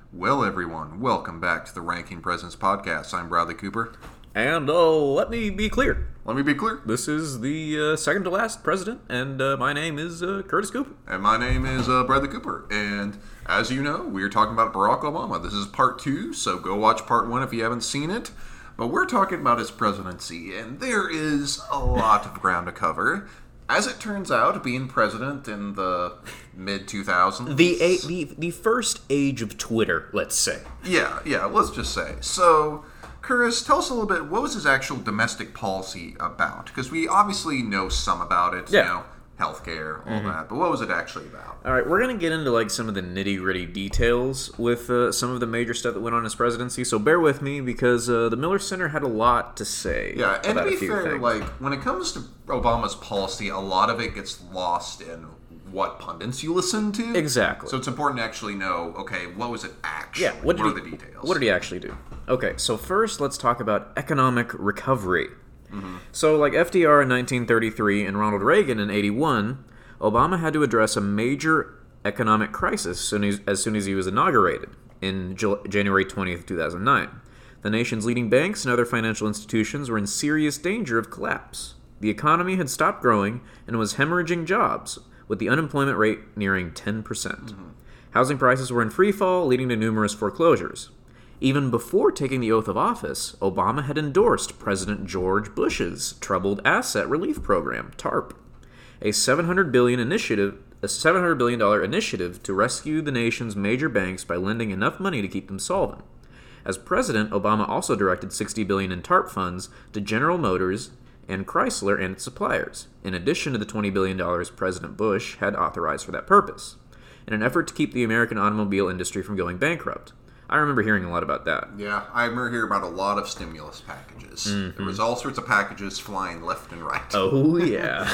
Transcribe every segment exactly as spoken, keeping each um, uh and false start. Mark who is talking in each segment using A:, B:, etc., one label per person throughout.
A: Well, everyone, welcome back to the Ranking Presidents Podcast. I'm Bradley Cooper.
B: And uh, let me be clear.
A: Let me be clear.
B: This is the uh, second to last president, and uh, my name is uh, Curtis Cooper.
A: And my name is uh, Bradley Cooper. And as you know, we are talking about Barack Obama. This is part two, so go watch part one if you haven't seen it. But we're talking about his presidency, and there is a lot of ground to cover. As it turns out, being president in the mid two thousands...
B: The, a- the, the first age of Twitter, let's say.
A: Yeah, yeah, let's just say. So... Curtis, tell us a little bit, what was his actual domestic policy about? Because we obviously know some about it,
B: yeah.
A: you know, healthcare, all mm-hmm. that, but what was it actually about?
B: All right, we're going to get into like some of the nitty-gritty details with uh, some of the major stuff that went on in his presidency, so bear with me because uh, the Miller Center had a lot to say.
A: Yeah, and
B: about
A: to be
B: a few
A: fair,
B: things.
A: like, when it comes to Obama's policy, a lot of it gets lost in what pundits you listen to.
B: Exactly.
A: So it's important to actually know, okay, what was it actually?
B: Yeah, what, did
A: what
B: he,
A: are the details?
B: What did he actually do? Okay, so first let's talk about economic recovery.
A: Mm-hmm.
B: So like F D R in nineteen thirty-three and Ronald Reagan in eighty-one, Obama had to address a major economic crisis as soon as, as, soon as he was inaugurated in January twentieth, two thousand nine. The nation's leading banks and other financial institutions were in serious danger of collapse. The economy had stopped growing and was hemorrhaging jobs, with the unemployment rate nearing ten percent. Mm-hmm. Housing prices were in free fall, leading to numerous foreclosures. Even before taking the oath of office, Obama had endorsed President George Bush's Troubled Asset Relief Program, TARP, a seven hundred billion dollars initiative, a seven hundred billion dollars initiative to rescue the nation's major banks by lending enough money to keep them solvent. As president, Obama also directed sixty billion dollars in TARP funds to General Motors and Chrysler and its suppliers, in addition to the twenty billion dollars President Bush had authorized for that purpose, in an effort to keep the American automobile industry from going bankrupt. I remember hearing a lot about that.
A: Yeah, I remember hearing about a lot of stimulus packages. Mm-hmm. There was all sorts of packages flying left and right.
B: Oh, yeah.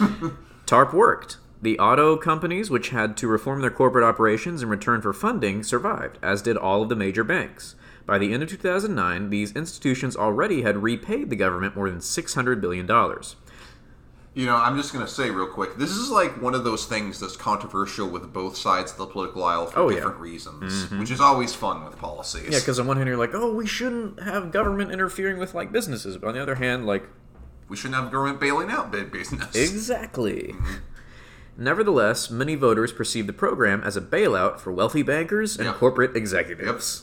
B: TARP worked. The auto companies, which had to reform their corporate operations in return for funding, survived, as did all of the major banks. By the end of two thousand nine, these institutions already had repaid the government more than six hundred billion dollars.
A: You know, I'm just going to say real quick, this is like one of those things that's controversial with both sides of the political aisle for
B: oh,
A: different
B: yeah.
A: reasons,
B: mm-hmm.
A: which is always fun with policies.
B: Yeah, because on one hand you're like, oh, we shouldn't have government interfering with, like, businesses. But on the other hand, like...
A: we shouldn't have government bailing out big business.
B: Exactly. Mm-hmm. Nevertheless, many voters perceived the program as a bailout for wealthy bankers and
A: yep.
B: corporate executives. Yep.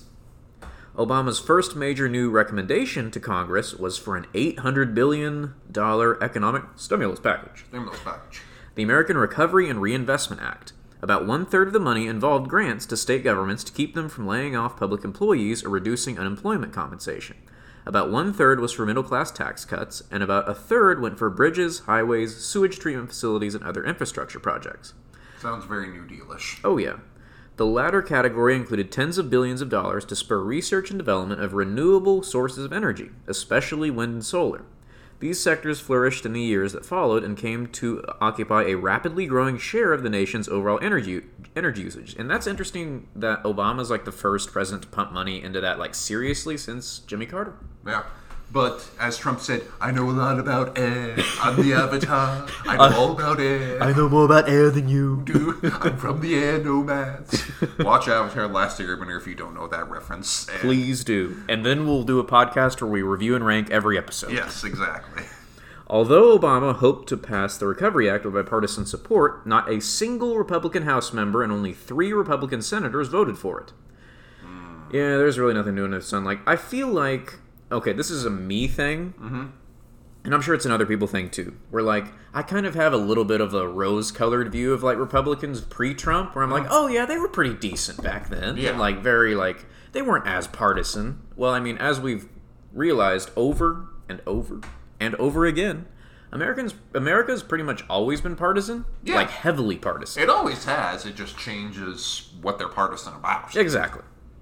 B: Obama's first major new recommendation to Congress was for an eight hundred billion dollars economic stimulus package.
A: Stimulus package.
B: The American Recovery and Reinvestment Act. About one-third of the money involved grants to state governments to keep them from laying off public employees or reducing unemployment compensation. About one-third was for middle-class tax cuts, and about a third went for bridges, highways, sewage treatment facilities, and other infrastructure projects.
A: Sounds very New Deal-ish.
B: Oh, yeah. The latter category included tens of billions of dollars to spur research and development of renewable sources of energy, especially wind and solar. These sectors flourished in the years that followed and came to occupy a rapidly growing share of the nation's overall energy energy usage. And that's interesting that Obama's like the first president to pump money into that like seriously since Jimmy Carter.
A: Yeah. But, as Trump said, I know a lot about air. I'm the Avatar. I know uh, all about air.
B: I know more about air than you
A: do. I'm from the air nomads. Watch Avatar Last Airbender if you don't know that reference. And
B: please do. And then we'll do a podcast where we review and rank every episode.
A: Yes, exactly.
B: Although Obama hoped to pass the Recovery Act with bipartisan support, not a single Republican House member and only three Republican senators voted for it. Mm. Yeah, there's really nothing new under the sun. Like, I feel like... okay, this is a me thing,
A: mm-hmm.
B: and I'm sure it's an other people thing too, where, like, I kind of have a little bit of a rose-colored view of, like, Republicans pre-Trump, where I'm like, oh, yeah, they were pretty decent back then,
A: yeah.
B: and, like, very, like, they weren't as partisan. Well, I mean, as we've realized over and over and over again, Americans, America's pretty much always been partisan,
A: yeah.
B: like, heavily partisan.
A: It always has, it just changes what they're partisan about.
B: Exactly.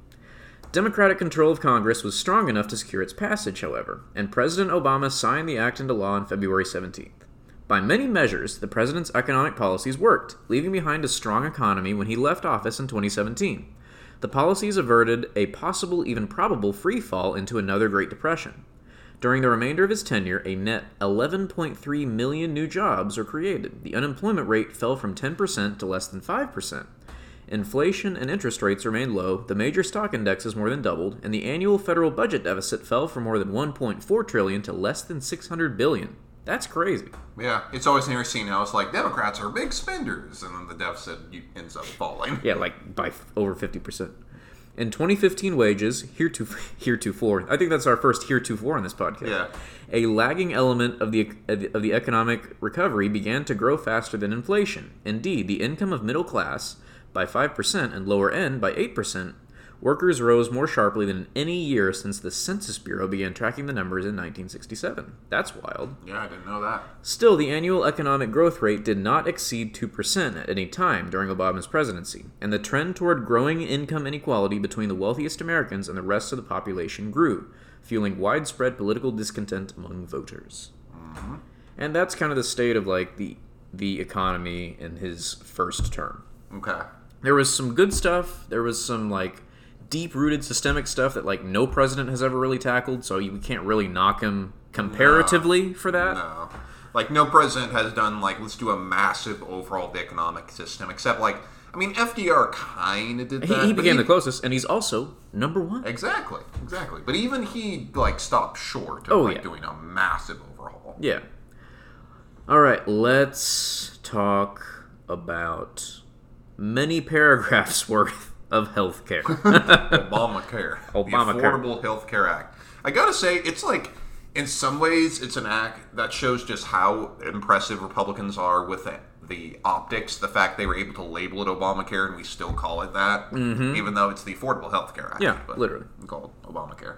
B: Democratic control of Congress was strong enough to secure its passage, however, and President Obama signed the act into law on February seventeenth. By many measures, the president's economic policies worked, leaving behind a strong economy when he left office in twenty seventeen. The policies averted a possible, even probable, free fall into another Great Depression. During the remainder of his tenure, a net eleven point three million new jobs were created. The unemployment rate fell from ten percent to less than five percent. Inflation and interest rates remained low, the major stock indexes more than doubled, and the annual federal budget deficit fell from more than one point four trillion dollars to less than six hundred billion dollars. That's crazy.
A: Yeah, it's always interesting how it's like Democrats are big spenders, and then the deficit ends up falling.
B: Yeah, like by f- over fifty percent. In twenty fifteen, wages, heretofore, heretofore, I think that's our first heretofore on this podcast.
A: Yeah.
B: A lagging element of the of the economic recovery began to grow faster than inflation. Indeed, the income of middle class by five percent and lower end by eight percent. Workers rose more sharply than in any year since the Census Bureau began tracking the numbers in nineteen sixty-seven. That's wild.
A: Yeah, I didn't know that.
B: Still, the annual economic growth rate did not exceed two percent at any time during Obama's presidency, and the trend toward growing income inequality between the wealthiest Americans and the rest of the population grew, fueling widespread political discontent among voters. Mm-hmm. And that's kind of the state of, like, the the economy in his first term.
A: Okay.
B: There was some good stuff. There was some, like, deep-rooted systemic stuff that, like, no president has ever really tackled, so you can't really knock him comparatively
A: no,
B: for that.
A: No. Like, no president has done, like, let's do a massive overhaul of the economic system, except, like, I mean, F D R kind of did that.
B: He, he began
A: he,
B: the closest, and he's also number one.
A: Exactly, exactly. But even he, like, stopped short of,
B: oh,
A: like,
B: yeah.
A: doing a massive overhaul.
B: Yeah. All right, let's talk about many paragraphs worth of healthcare.
A: Obamacare.
B: Obamacare.
A: The Affordable Health Care Act. I gotta say, it's like, in some ways, it's an act that shows just how impressive Republicans are with the, the optics. The fact they were able to label it Obamacare and we still call it that, mm-hmm. even though it's the Affordable Health Care Act.
B: Yeah,
A: but
B: literally.
A: Called Obamacare.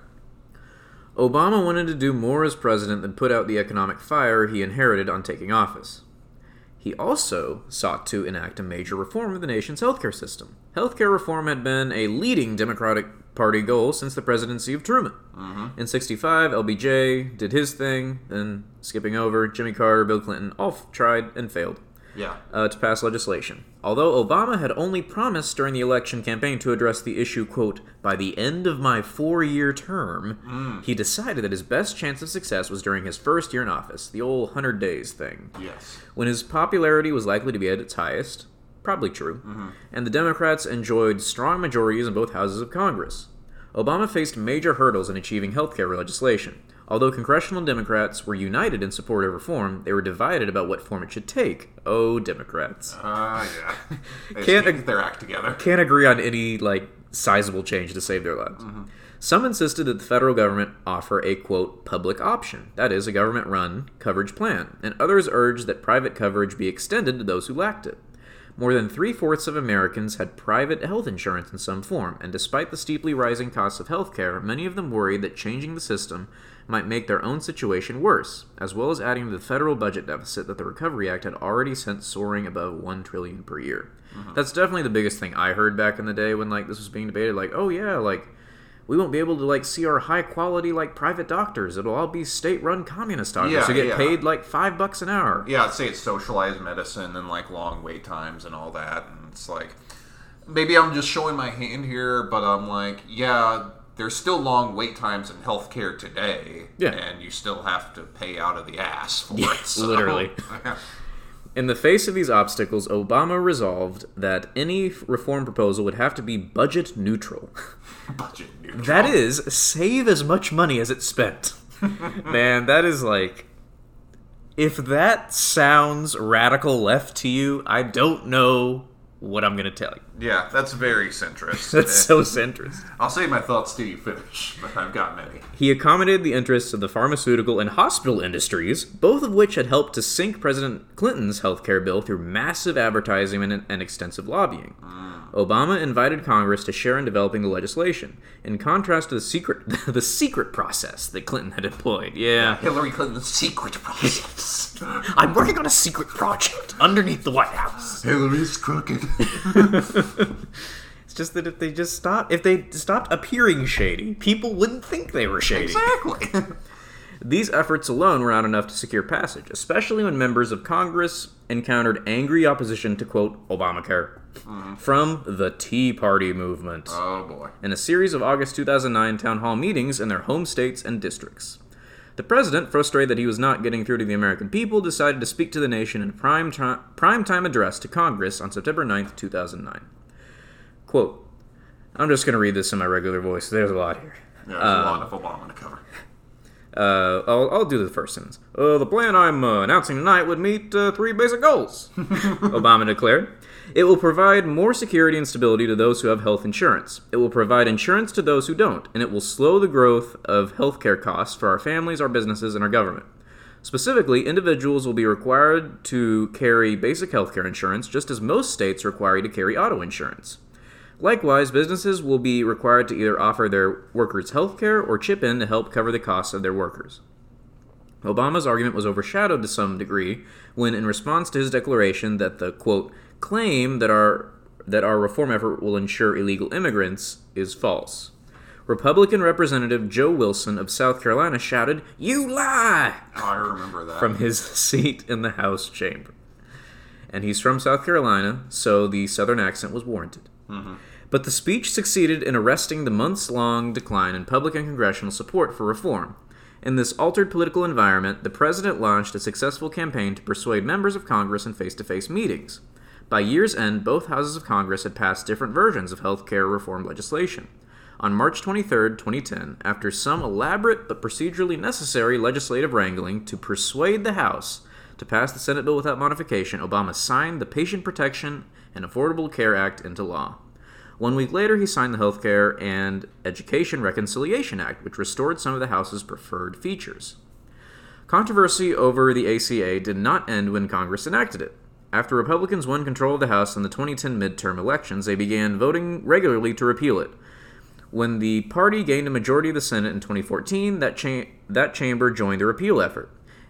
B: Obama wanted to do more as president than put out the economic fire he inherited on taking office. He also sought to enact a major reform of the nation's healthcare system. Healthcare reform had been a leading Democratic Party goal since the presidency of Truman. Mm-hmm. In sixty-five, L B J did his thing, then skipping over, Jimmy Carter, Bill Clinton all f- tried and failed.
A: Yeah.
B: Uh, to pass legislation. Although Obama had only promised during the election campaign to address the issue, quote, by the end of my four-year term, mm. he decided that his best chance of success was during his first year in office, the old hundred days thing.
A: Yes.
B: When his popularity was likely to be at its highest, probably true, mm-hmm. and the Democrats enjoyed strong majorities in both houses of Congress. Obama faced major hurdles in achieving health care legislation. Although congressional Democrats were united in support of reform, they were divided about what form it should take. Oh, Democrats.
A: Ah, uh, yeah. They
B: can't
A: get their act together.
B: Can't agree on any, like, sizable change to save their lives. Mm-hmm. Some insisted that the federal government offer a, quote, public option, that is, a government-run coverage plan, and others urged that private coverage be extended to those who lacked it. More than three-fourths of Americans had private health insurance in some form, and despite the steeply rising costs of health care, many of them worried that changing the system might make their own situation worse, as well as adding to the federal budget deficit that the Recovery Act had already sent soaring above one trillion dollars per year. Mm-hmm. That's definitely the biggest thing I heard back in the day when, like, this was being debated, like, oh yeah, like, we won't be able to, like, see our high-quality, like, private doctors. It'll all be state-run communist doctors
A: yeah,
B: who get
A: yeah.
B: paid, like, five bucks an hour.
A: Yeah, I'd say it's socialized medicine and, like, long wait times and all that, and it's like, maybe I'm just showing my hand here, but I'm like, yeah, there's still long wait times in healthcare today,
B: yeah.
A: and you still have to pay out of the ass for
B: yeah,
A: it. So.
B: Literally. In the face of these obstacles, Obama resolved that any reform proposal would have to be budget neutral.
A: Budget neutral.
B: That is, save as much money as it spent. Man, that is like... If that sounds radical left to you, I don't know what I'm going to tell you.
A: Yeah, that's very centrist.
B: That's so centrist.
A: I'll save my thoughts till you finish, but I've got many.
B: He accommodated the interests of the pharmaceutical and hospital industries, both of which had helped to sink President Clinton's healthcare bill through massive advertising and, and extensive lobbying. Mm. Obama invited Congress to share in developing the legislation, in contrast to the secret the secret process that Clinton had employed. Yeah.
A: yeah Hillary Clinton's secret process.
B: I'm working on a secret project underneath the White House.
A: Hillary's crooked.
B: It's just that if they just stopped, if they stopped appearing shady, people wouldn't think they were shady.
A: Exactly.
B: These efforts alone were not enough to secure passage, especially when members of Congress encountered angry opposition to, quote, Obamacare mm-hmm. from the Tea Party movement.
A: Oh, boy.
B: In a series of August two thousand nine town hall meetings in their home states and districts. The president, frustrated that he was not getting through to the American people, decided to speak to the nation in a prime, tri- prime time address to Congress on September ninth, two thousand nine. Quote, I'm just going to read this in my regular voice. There's a lot here.
A: Yeah, there's uh, a lot of Obama to cover.
B: Uh, I'll, I'll do the first sentence. Uh, the plan I'm uh, announcing tonight would meet uh, three basic goals, Obama declared. It will provide more security and stability to those who have health insurance. It will provide insurance to those who don't, and it will slow the growth of healthcare costs for our families, our businesses, and our government. Specifically, individuals will be required to carry basic healthcare insurance, just as most states require you to carry auto insurance. Likewise, businesses will be required to either offer their workers health care or chip in to help cover the costs of their workers. Obama's argument was overshadowed to some degree when, in response to his declaration that the, quote, claim that our that our reform effort will ensure illegal immigrants is false. Republican Representative Joe Wilson of South Carolina shouted, "You lie!"
A: Oh, I remember that.
B: from his seat in the House chamber. And he's from South Carolina, so the Southern accent was warranted.
A: Mm-hmm.
B: But the speech succeeded in arresting the months-long decline in public and congressional support for reform. In this altered political environment, the president launched a successful campaign to persuade members of Congress in face-to-face meetings. By year's end, both houses of Congress had passed different versions of health care reform legislation. On March twenty-third, twenty ten, after some elaborate but procedurally necessary legislative wrangling to persuade the House to pass the Senate bill without modification, Obama signed the Patient Protection and Affordable Care Act into law. One week later, he signed the Health Care and Education Reconciliation Act, which restored some of the House's preferred features. Controversy over the A C A did not end when Congress enacted it. After Republicans won control of the House in the twenty ten midterm elections, they began voting regularly to repeal it. When the party gained a majority of the Senate in twenty fourteen, that, cha- that chamber joined the repeal effort.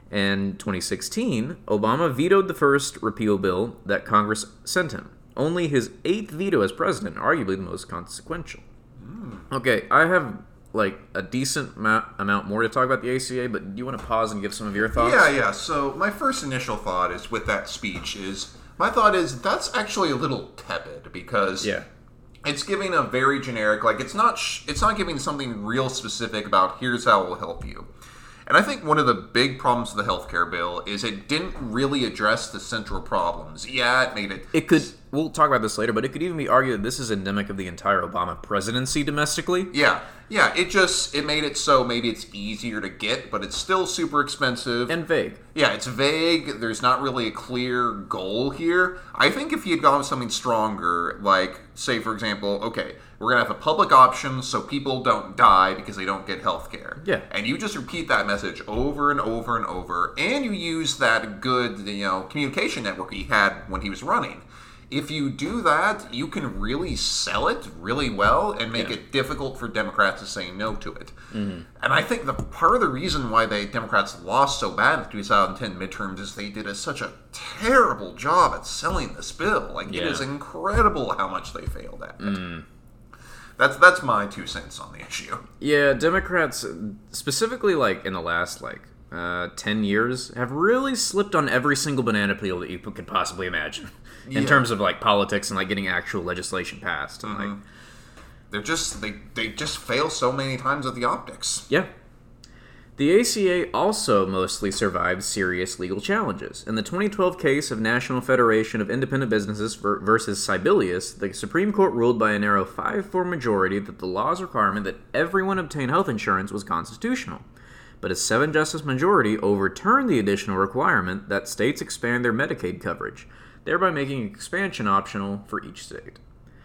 B: In twenty sixteen, Obama vetoed the first repeal bill that Congress sent him. Only his eighth veto as president, arguably the most consequential. Mm. Okay, I have like a decent ma- amount more to talk about the A C A, but do you want to pause and give some of your thoughts?
A: Yeah, yeah. So my first initial thought is with that speech is, my thought is that's actually a little tepid because
B: yeah.
A: it's giving a very generic, like it's not sh- it's not giving something real specific about here's how it will help you. And I think one of the big problems with the healthcare bill is it didn't really address the central problems. Yeah, it made it...
B: It could... We'll talk about this later, but it could even be argued that this is endemic of the entire Obama presidency domestically.
A: Yeah, yeah. It just... It made it so maybe it's easier to get, but it's still super expensive.
B: And vague.
A: Yeah, it's vague. There's not really a clear goal here. I think if he had gone with something stronger, like, say, for example, okay, we're going to have a public option so people don't die because they don't get health care.
B: Yeah.
A: And you just repeat that message over and over and over, and you use that good, you know, communication network he had when he was running. If you do that, you can really sell it really well and make yeah. it difficult for Democrats to say no to it. Mm-hmm. And I think the part of the reason why the Democrats lost so bad in the twenty ten midterms is they did a, such a terrible job at selling this bill. Like, yeah. it is incredible how much they failed at it. Mm. That's that's my two cents on the issue.
B: Yeah, Democrats, specifically like in the last like uh, ten years, have really slipped on every single banana peel that you could possibly imagine in yeah. terms of like politics and like getting actual legislation passed. And,
A: mm-hmm.
B: like,
A: they're just they they just fail so many times at the optics.
B: Yeah. The A C A also mostly survived serious legal challenges. In the twenty twelve case of National Federation of Independent Businesses versus Sibelius, the Supreme Court ruled by a narrow five four majority that the law's requirement that everyone obtain health insurance was constitutional. But a seven-justice majority overturned the additional requirement that states expand their Medicaid coverage, thereby making expansion optional for each state.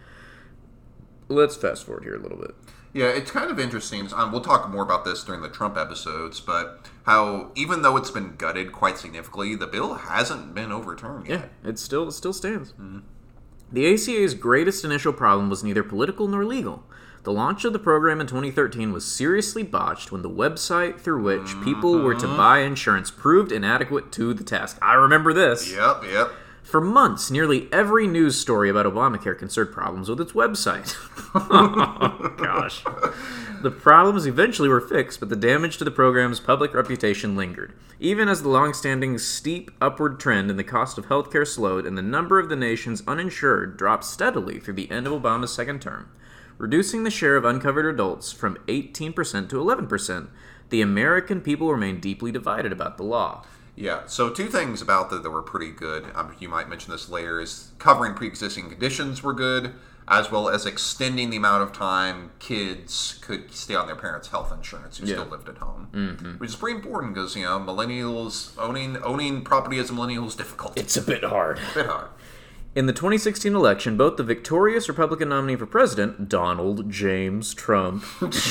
B: Let's fast forward here a little bit.
A: Yeah, it's kind of interesting. Um, we'll talk more about this during the Trump episodes, but how even though it's been gutted quite significantly, the bill hasn't been overturned yet.
B: Yeah, it still it still stands.
A: Mm-hmm.
B: The A C A's greatest initial problem was neither political nor legal. The launch of the program in twenty thirteen was seriously botched when the website through which mm-hmm. people were to buy insurance proved inadequate to the task. I remember this.
A: Yep, yep.
B: For months, nearly every news story about Obamacare concerned problems with its website. Oh, gosh. The problems eventually were fixed, but the damage to the program's public reputation lingered. Even as the long-standing steep upward trend in the cost of healthcare slowed and the number of the nation's uninsured dropped steadily through the end of Obama's second term, reducing the share of uncovered adults from eighteen percent to eleven percent, the American people remained deeply divided about the law.
A: Yeah, so two things about that that were pretty good. Um, you might mention this later, is covering pre-existing conditions were good. as well as extending the amount of time kids could stay on their parents' health insurance who
B: Yeah.
A: still lived at home,
B: Mm-hmm.
A: which is pretty important because you know millennials owning owning property as a millennial is difficult.
B: It's a bit hard.
A: a bit hard.
B: In the twenty sixteen election, both the victorious Republican nominee for president, Donald James Trump,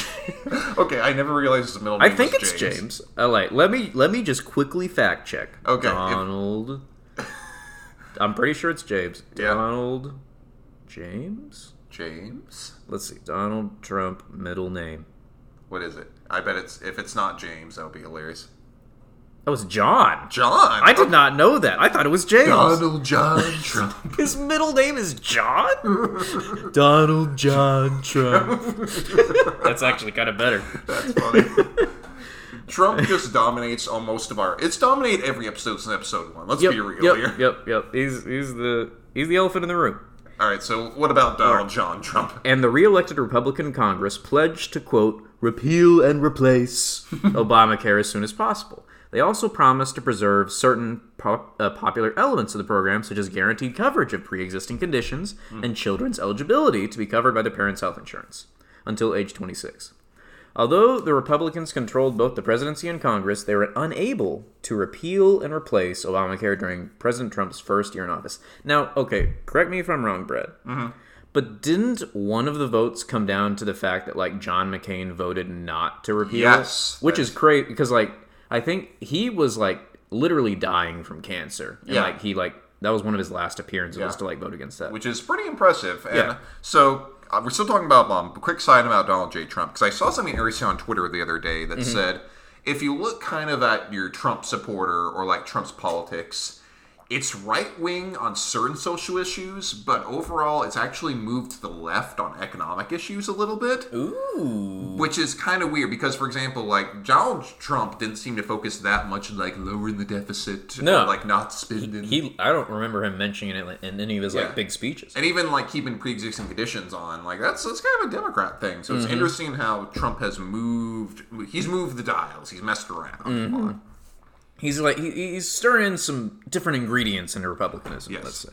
A: Okay, I never realized his middle
B: I
A: name
B: think
A: was
B: it's James. Uh, like, let me let me just quickly fact check.
A: Okay, if-
B: Donald. I'm pretty sure it's James.
A: Yeah.
B: Donald James.
A: James.
B: Let's see. Donald Trump middle name.
A: What is it? I bet it's if it's not James, that would be hilarious.
B: That was John.
A: John.
B: I did not know that. I thought it was James.
A: Donald John Trump.
B: His middle name is John? Donald John Trump. That's actually kind of better.
A: That's funny. Trump just dominates on most of our. It's dominated every episode since episode one. Let's
B: Yep,
A: be real
B: yep,
A: here.
B: yep, yep. He's he's the he's the elephant in the room.
A: All right. So what about Donald John Trump?
B: And the re-elected Republican Congress pledged to, quote, repeal and replace Obamacare as soon as possible. They also promised to preserve certain pop, uh, popular elements of the program, such as guaranteed coverage of pre-existing conditions mm. and children's eligibility to be covered by their parents' health insurance until age twenty-six. Although the Republicans controlled both the presidency and Congress, they were unable to repeal and replace Obamacare during President Trump's first year in office. Now, okay, correct me if I'm wrong, Brett,
A: Mm-hmm.
B: but didn't one of the votes come down to the fact that, like, John McCain voted not to repeal
A: Yes,
B: it? Which
A: that's-
B: is crazy, because, like, I think he was, like, literally dying from cancer. And,
A: Yeah.
B: like, he, like, that was one of his last appearances
A: Yeah.
B: was to, like, vote against that.
A: Which is pretty impressive. And
B: Yeah.
A: so uh, we're still talking about um, a quick side about Donald J. Trump because I saw something interesting on Twitter the other day that
B: Mm-hmm.
A: said if you look kind of at your Trump supporter or like Trump's politics, it's right wing on certain social issues, but overall it's actually moved to the left on economic issues a little bit.
B: Ooh.
A: Which is kind of weird because, for example, like Donald Trump didn't seem to focus that much on like lowering the deficit
B: No.
A: or like not spending.
B: He, I don't remember him mentioning it in any of his,
A: Yeah.
B: like, big speeches.
A: And even like keeping pre-existing conditions on, like that's that's kind of a Democrat thing. So it's
B: Mm-hmm.
A: interesting how Trump has moved. He's moved the dials. He's messed around.
B: Mm-hmm.
A: a lot.
B: He's like he, he's stirring in some different ingredients into republicanism.
A: Yes.
B: Let's say.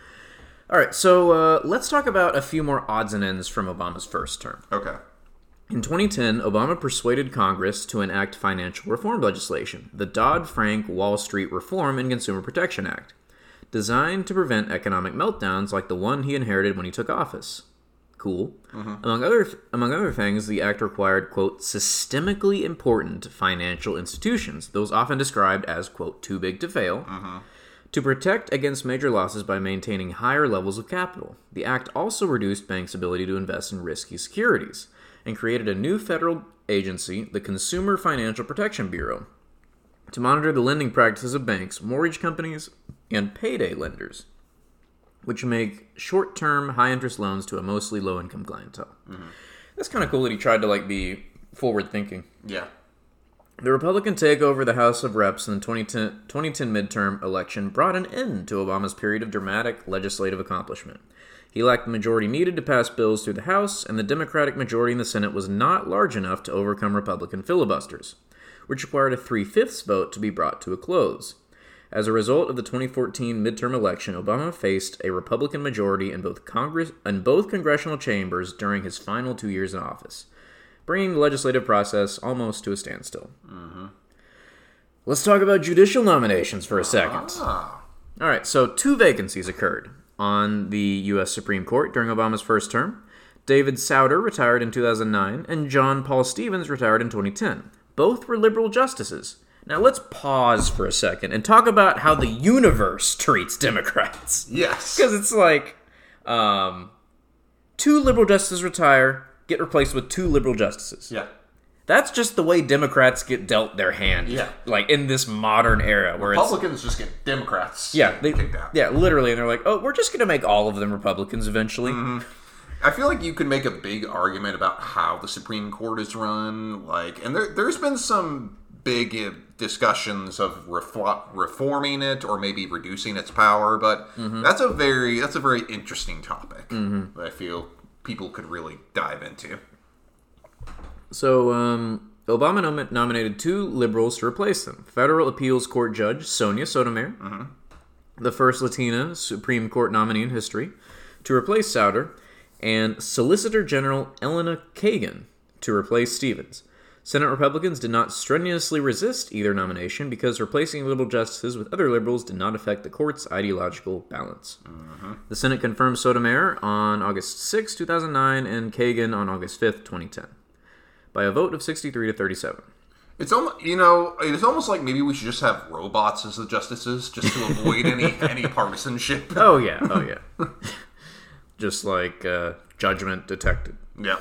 B: All right, so uh, let's talk about a few more odds and ends from Obama's first term.
A: Okay.
B: In twenty ten, Obama persuaded Congress to enact financial reform legislation, the Dodd-Frank Wall Street Reform and Consumer Protection Act, designed to prevent economic meltdowns like the one he inherited when he took office. Cool. Mm-hmm. Among other among other things, the act required, quote, systemically important financial institutions, those often described as, quote, too big to fail,
A: Mm-hmm.
B: to protect against major losses by maintaining higher levels of capital. The act also reduced banks' ability to invest in risky securities and created a new federal agency, the Consumer Financial Protection Bureau, to monitor the lending practices of banks, mortgage companies, and payday lenders, which make short-term, high-interest loans to a mostly low-income clientele. Mm-hmm. That's kind of cool that he tried to, like, be forward-thinking.
A: Yeah.
B: The Republican takeover of the House of Reps in the twenty ten, twenty ten midterm election brought an end to Obama's period of dramatic legislative accomplishment. He lacked the majority needed to pass bills through the House, and the Democratic majority in the Senate was not large enough to overcome Republican filibusters, which required a three-fifths vote to be brought to a close. As a result of the twenty fourteen midterm election, Obama faced a Republican majority in both Congress and both congressional chambers during his final two years in office, bringing the legislative process almost to a standstill. Mm-hmm. Let's talk about judicial nominations for a second.
A: Ah.
B: All right, so two vacancies occurred on the U S Supreme Court during Obama's first term. David Souter retired in two thousand nine, and John Paul Stevens retired in twenty ten. Both were liberal justices. Now let's pause for a second and talk about how the universe treats Democrats.
A: Yes.
B: Because it's like, um, two liberal justices retire, get replaced with two liberal justices.
A: Yeah.
B: That's just the way Democrats get dealt their hand.
A: Yeah.
B: Like, in this modern era where it's...
A: Republicans just get Democrats.
B: Yeah, they,
A: kicked out.
B: yeah, literally. And they're like, oh, we're just going to make all of them Republicans eventually.
A: Mm-hmm. I feel like you could make a big argument about how the Supreme Court is run. Like, and there, there's been some big uh, discussions of refo- reforming it or maybe reducing its power, but mm-hmm. that's a very that's a very interesting topic mm-hmm. that I feel people could really dive into.
B: So, um, Obama nom- nominated two liberals to replace them. Federal Appeals Court Judge Sonia Sotomayor, mm-hmm. the first Latina Supreme Court nominee in history, to replace Souter, and Solicitor General Elena Kagan to replace Stevens. Senate Republicans did not strenuously resist either nomination because replacing liberal justices with other liberals did not affect the court's ideological balance. Mm-hmm. The Senate confirmed Sotomayor on August sixth, two thousand nine, and Kagan on August fifth, twenty ten, by a vote of sixty-three to thirty-seven.
A: It's almost, you know, it's almost like maybe we should just have robots as the justices, just to avoid any any partisanship.
B: Oh yeah, oh yeah. Just like uh, Judgment Detected.
A: Yeah.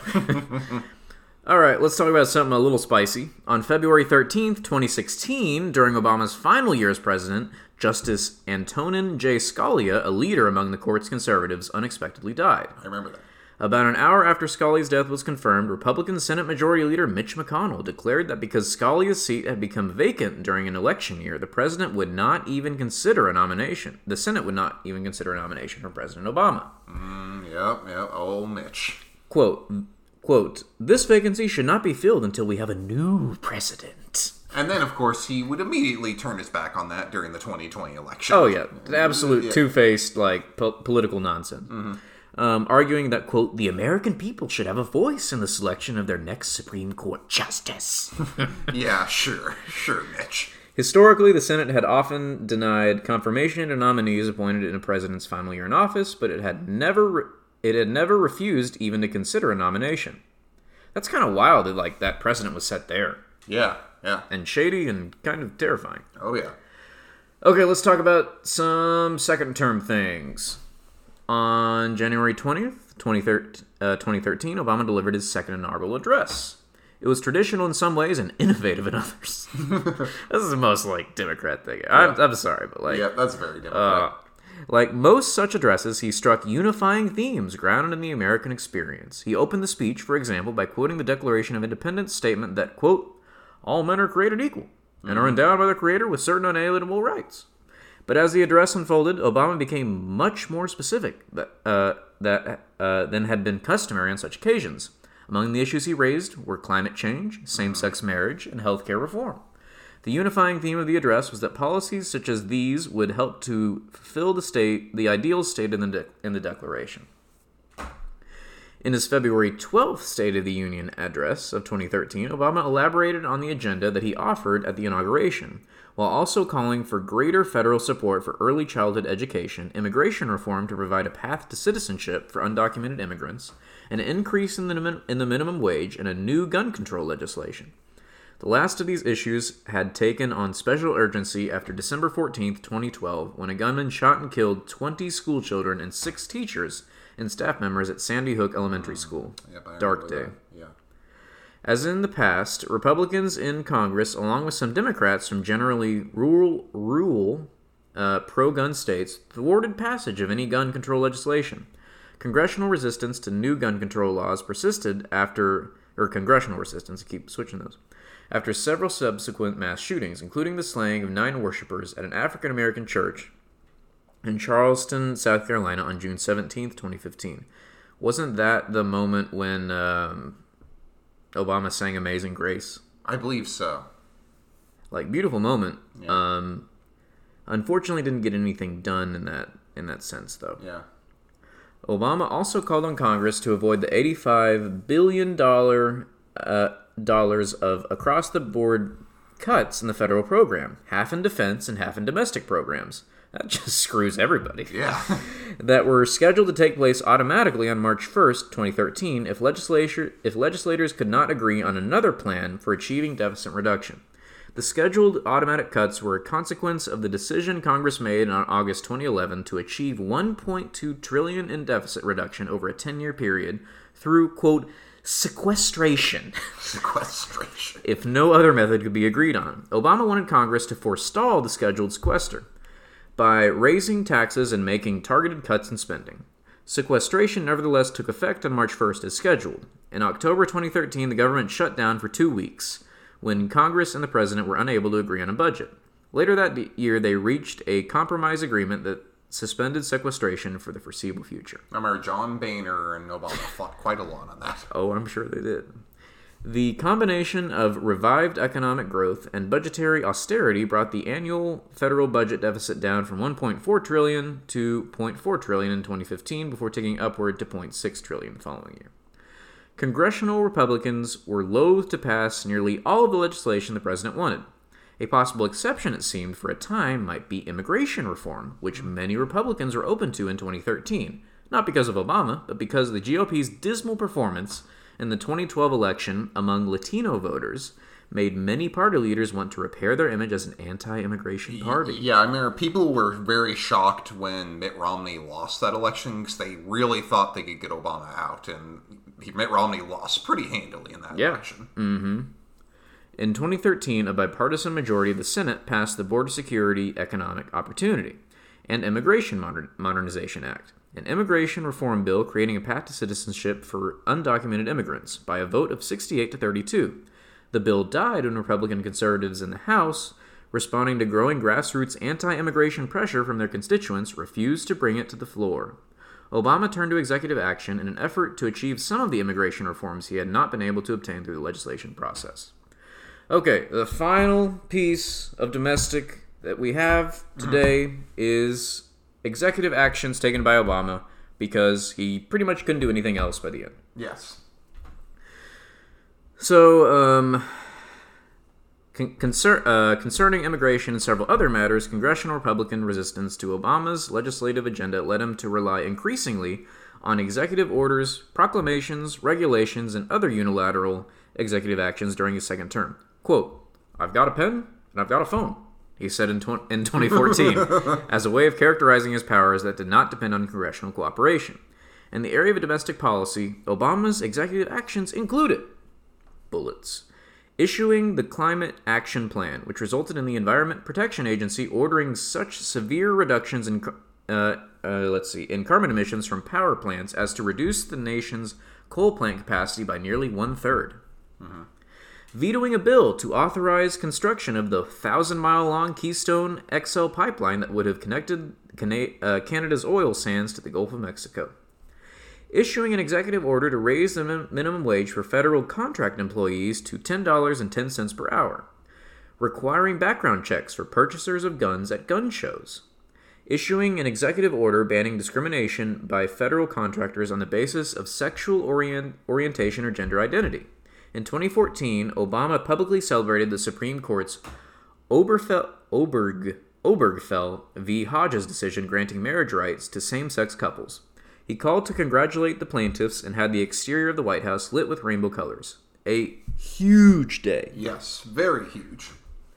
B: All right, let's talk about something a little spicy. On February thirteenth, twenty sixteen, during Obama's final year as president, Justice Antonin J. Scalia, a leader among the court's conservatives, unexpectedly died.
A: I remember that.
B: About an hour after Scalia's death was confirmed, Republican Senate Majority Leader Mitch McConnell declared that because Scalia's seat had become vacant during an election year, the president would not even consider a nomination. The Senate would not even consider a nomination for President Obama.
A: Mm, yep, yep, old Mitch.
B: Quote, quote, "This vacancy should not be filled until we have a new president."
A: And then, of course, he would immediately turn his back on that during the twenty twenty election.
B: Oh, yeah. Absolute
A: yeah.
B: two-faced, like, po- political nonsense.
A: Mm-hmm.
B: Um, arguing that, quote, "the American people should have a voice in the selection of their next Supreme Court justice."
A: Yeah, sure. Sure, Mitch.
B: Historically, the Senate had often denied confirmation to nominees appointed in a president's final year in office, but it had never re- it had never refused even to consider a nomination. That's kind of wild that, like, that precedent was set there.
A: Yeah, yeah.
B: And shady and kind of terrifying.
A: Oh, yeah.
B: Okay, let's talk about some second-term things. On January twentieth, twenty thirteen, Obama delivered his second inaugural address. It was traditional in some ways and innovative in others. This is the most, like, Democrat thing. I'm,
A: Yeah.
B: I'm sorry, but, like...
A: Yeah, that's very Democrat.
B: Uh, like most such addresses, he struck unifying themes grounded in the American experience. He opened the speech, for example, by quoting the Declaration of Independence statement that, quote, "all men are created equal and mm-hmm. are endowed by their Creator with certain unalienable rights." But as the address unfolded, Obama became much more specific that, uh, that, uh, than had been customary on such occasions. Among the issues he raised were climate change, same-sex marriage, and healthcare reform. The unifying theme of the address was that policies such as these would help to fulfill the state, the ideals stated in the, de- in the Declaration. In his February twelfth State of the Union address of twenty thirteen, Obama elaborated on the agenda that he offered at the inauguration, while also calling for greater federal support for early childhood education, immigration reform to provide a path to citizenship for undocumented immigrants, an increase in the, min- in the minimum wage, and a new gun control legislation. The last of these issues had taken on special urgency after December fourteenth, twenty twelve, when a gunman shot and killed twenty schoolchildren and six teachers and staff members at Sandy Hook Elementary School.
A: Yep,
B: Dark day.
A: That. Yeah.
B: As in the past, Republicans in Congress, along with some Democrats from generally rural, rural uh, pro-gun states, thwarted passage of any gun control legislation. Congressional resistance to new gun control laws persisted after, or congressional resistance, I keep switching those, after several subsequent mass shootings, including the slaying of nine worshipers at an African-American church in Charleston, South Carolina on June seventeenth, twenty fifteen. Wasn't that the moment when um, Obama sang Amazing Grace?
A: I believe so.
B: Like, beautiful moment.
A: Yeah.
B: Um, unfortunately didn't get anything done in that in that sense, though.
A: Yeah.
B: Obama also called on Congress to avoid the eighty-five billion dollars uh, dollars of across-the-board cuts in the federal program, half in defense and half in domestic programs. That just screws everybody.
A: Yeah.
B: That were scheduled to take place automatically on March first, twenty thirteen, if legislature if legislators could not agree on another plan for achieving deficit reduction. The scheduled automatic cuts were a consequence of the decision Congress made on August twenty eleven to achieve one point two trillion dollars in deficit reduction over a ten-year period through, quote, sequestration.
A: Sequestration.
B: If no other method could be agreed on. Obama wanted Congress to forestall the scheduled sequester by raising taxes and making targeted cuts in spending. Sequestration nevertheless took effect on March first as scheduled. In October twenty thirteen, the government shut down for two weeks when Congress and the president were unable to agree on a budget. Later that year, they reached a compromise agreement that suspended sequestration for the foreseeable future.
A: I remember John Boehner and Obama fought quite a lot on that.
B: Oh, I'm sure they did. The combination of revived economic growth and budgetary austerity brought the annual federal budget deficit down from one point four trillion dollars to zero point four trillion dollars in twenty fifteen before ticking upward to zero point six trillion dollars the following year. Congressional Republicans were loath to pass nearly all of the legislation the president wanted. A possible exception, it seemed, for a time might be immigration reform, which many Republicans were open to in twenty thirteen, not because of Obama, but because of the G O P's dismal performance in the twenty twelve election among Latino voters made many party leaders want to repair their image as an anti-immigration party.
A: Yeah, I mean, people were very shocked when Mitt Romney lost that election because they really thought they could get Obama out, and Mitt Romney lost pretty handily in that
B: yeah.
A: election.
B: Mm-hmm. In twenty thirteen, a bipartisan majority of the Senate passed the Border Security Economic Opportunity and Immigration Modern- Modernization Act, an immigration reform bill creating a path to citizenship for undocumented immigrants by a vote of sixty-eight to thirty-two. The bill died when Republican conservatives in the House, responding to growing grassroots anti-immigration pressure from their constituents, refused to bring it to the floor. Obama turned to executive action in an effort to achieve some of the immigration reforms he had not been able to obtain through the legislation process. Okay, the final piece of domestic that we have today is executive actions taken by Obama because he pretty much couldn't do anything else by the end.
A: Yes.
B: So, um, con- concern, uh, concerning immigration and several other matters, congressional Republican resistance to Obama's legislative agenda led him to rely increasingly on executive orders, proclamations, regulations, and other unilateral executive actions during his second term. Quote, "I've got a pen and I've got a phone," he said in, tw- in twenty fourteen, as a way of characterizing his powers that did not depend on congressional cooperation. In the area of domestic policy, Obama's executive actions included bullets. Issuing the Climate Action Plan, which resulted in the Environment Protection Agency ordering such severe reductions in uh, uh, let's see, in carbon emissions from power plants as to reduce the nation's coal plant capacity by nearly one-third. Mm-hmm. Vetoing a bill to authorize construction of the thousand-mile-long Keystone X L pipeline that would have connected Cana- uh, Canada's oil sands to the Gulf of Mexico. Issuing an executive order to raise the min- minimum wage for federal contract employees to ten dollars and ten cents per hour. Requiring background checks for purchasers of guns at gun shows. Issuing an executive order banning discrimination by federal contractors on the basis of sexual orient- orientation or gender identity. In twenty fourteen, Obama publicly celebrated the Supreme Court's Oberfel- Oberg- Obergefell v. Hodges decision granting marriage rights to same-sex couples. He called to congratulate the plaintiffs and had the exterior of the White House lit with rainbow colors. A huge day.
A: Yes, very huge.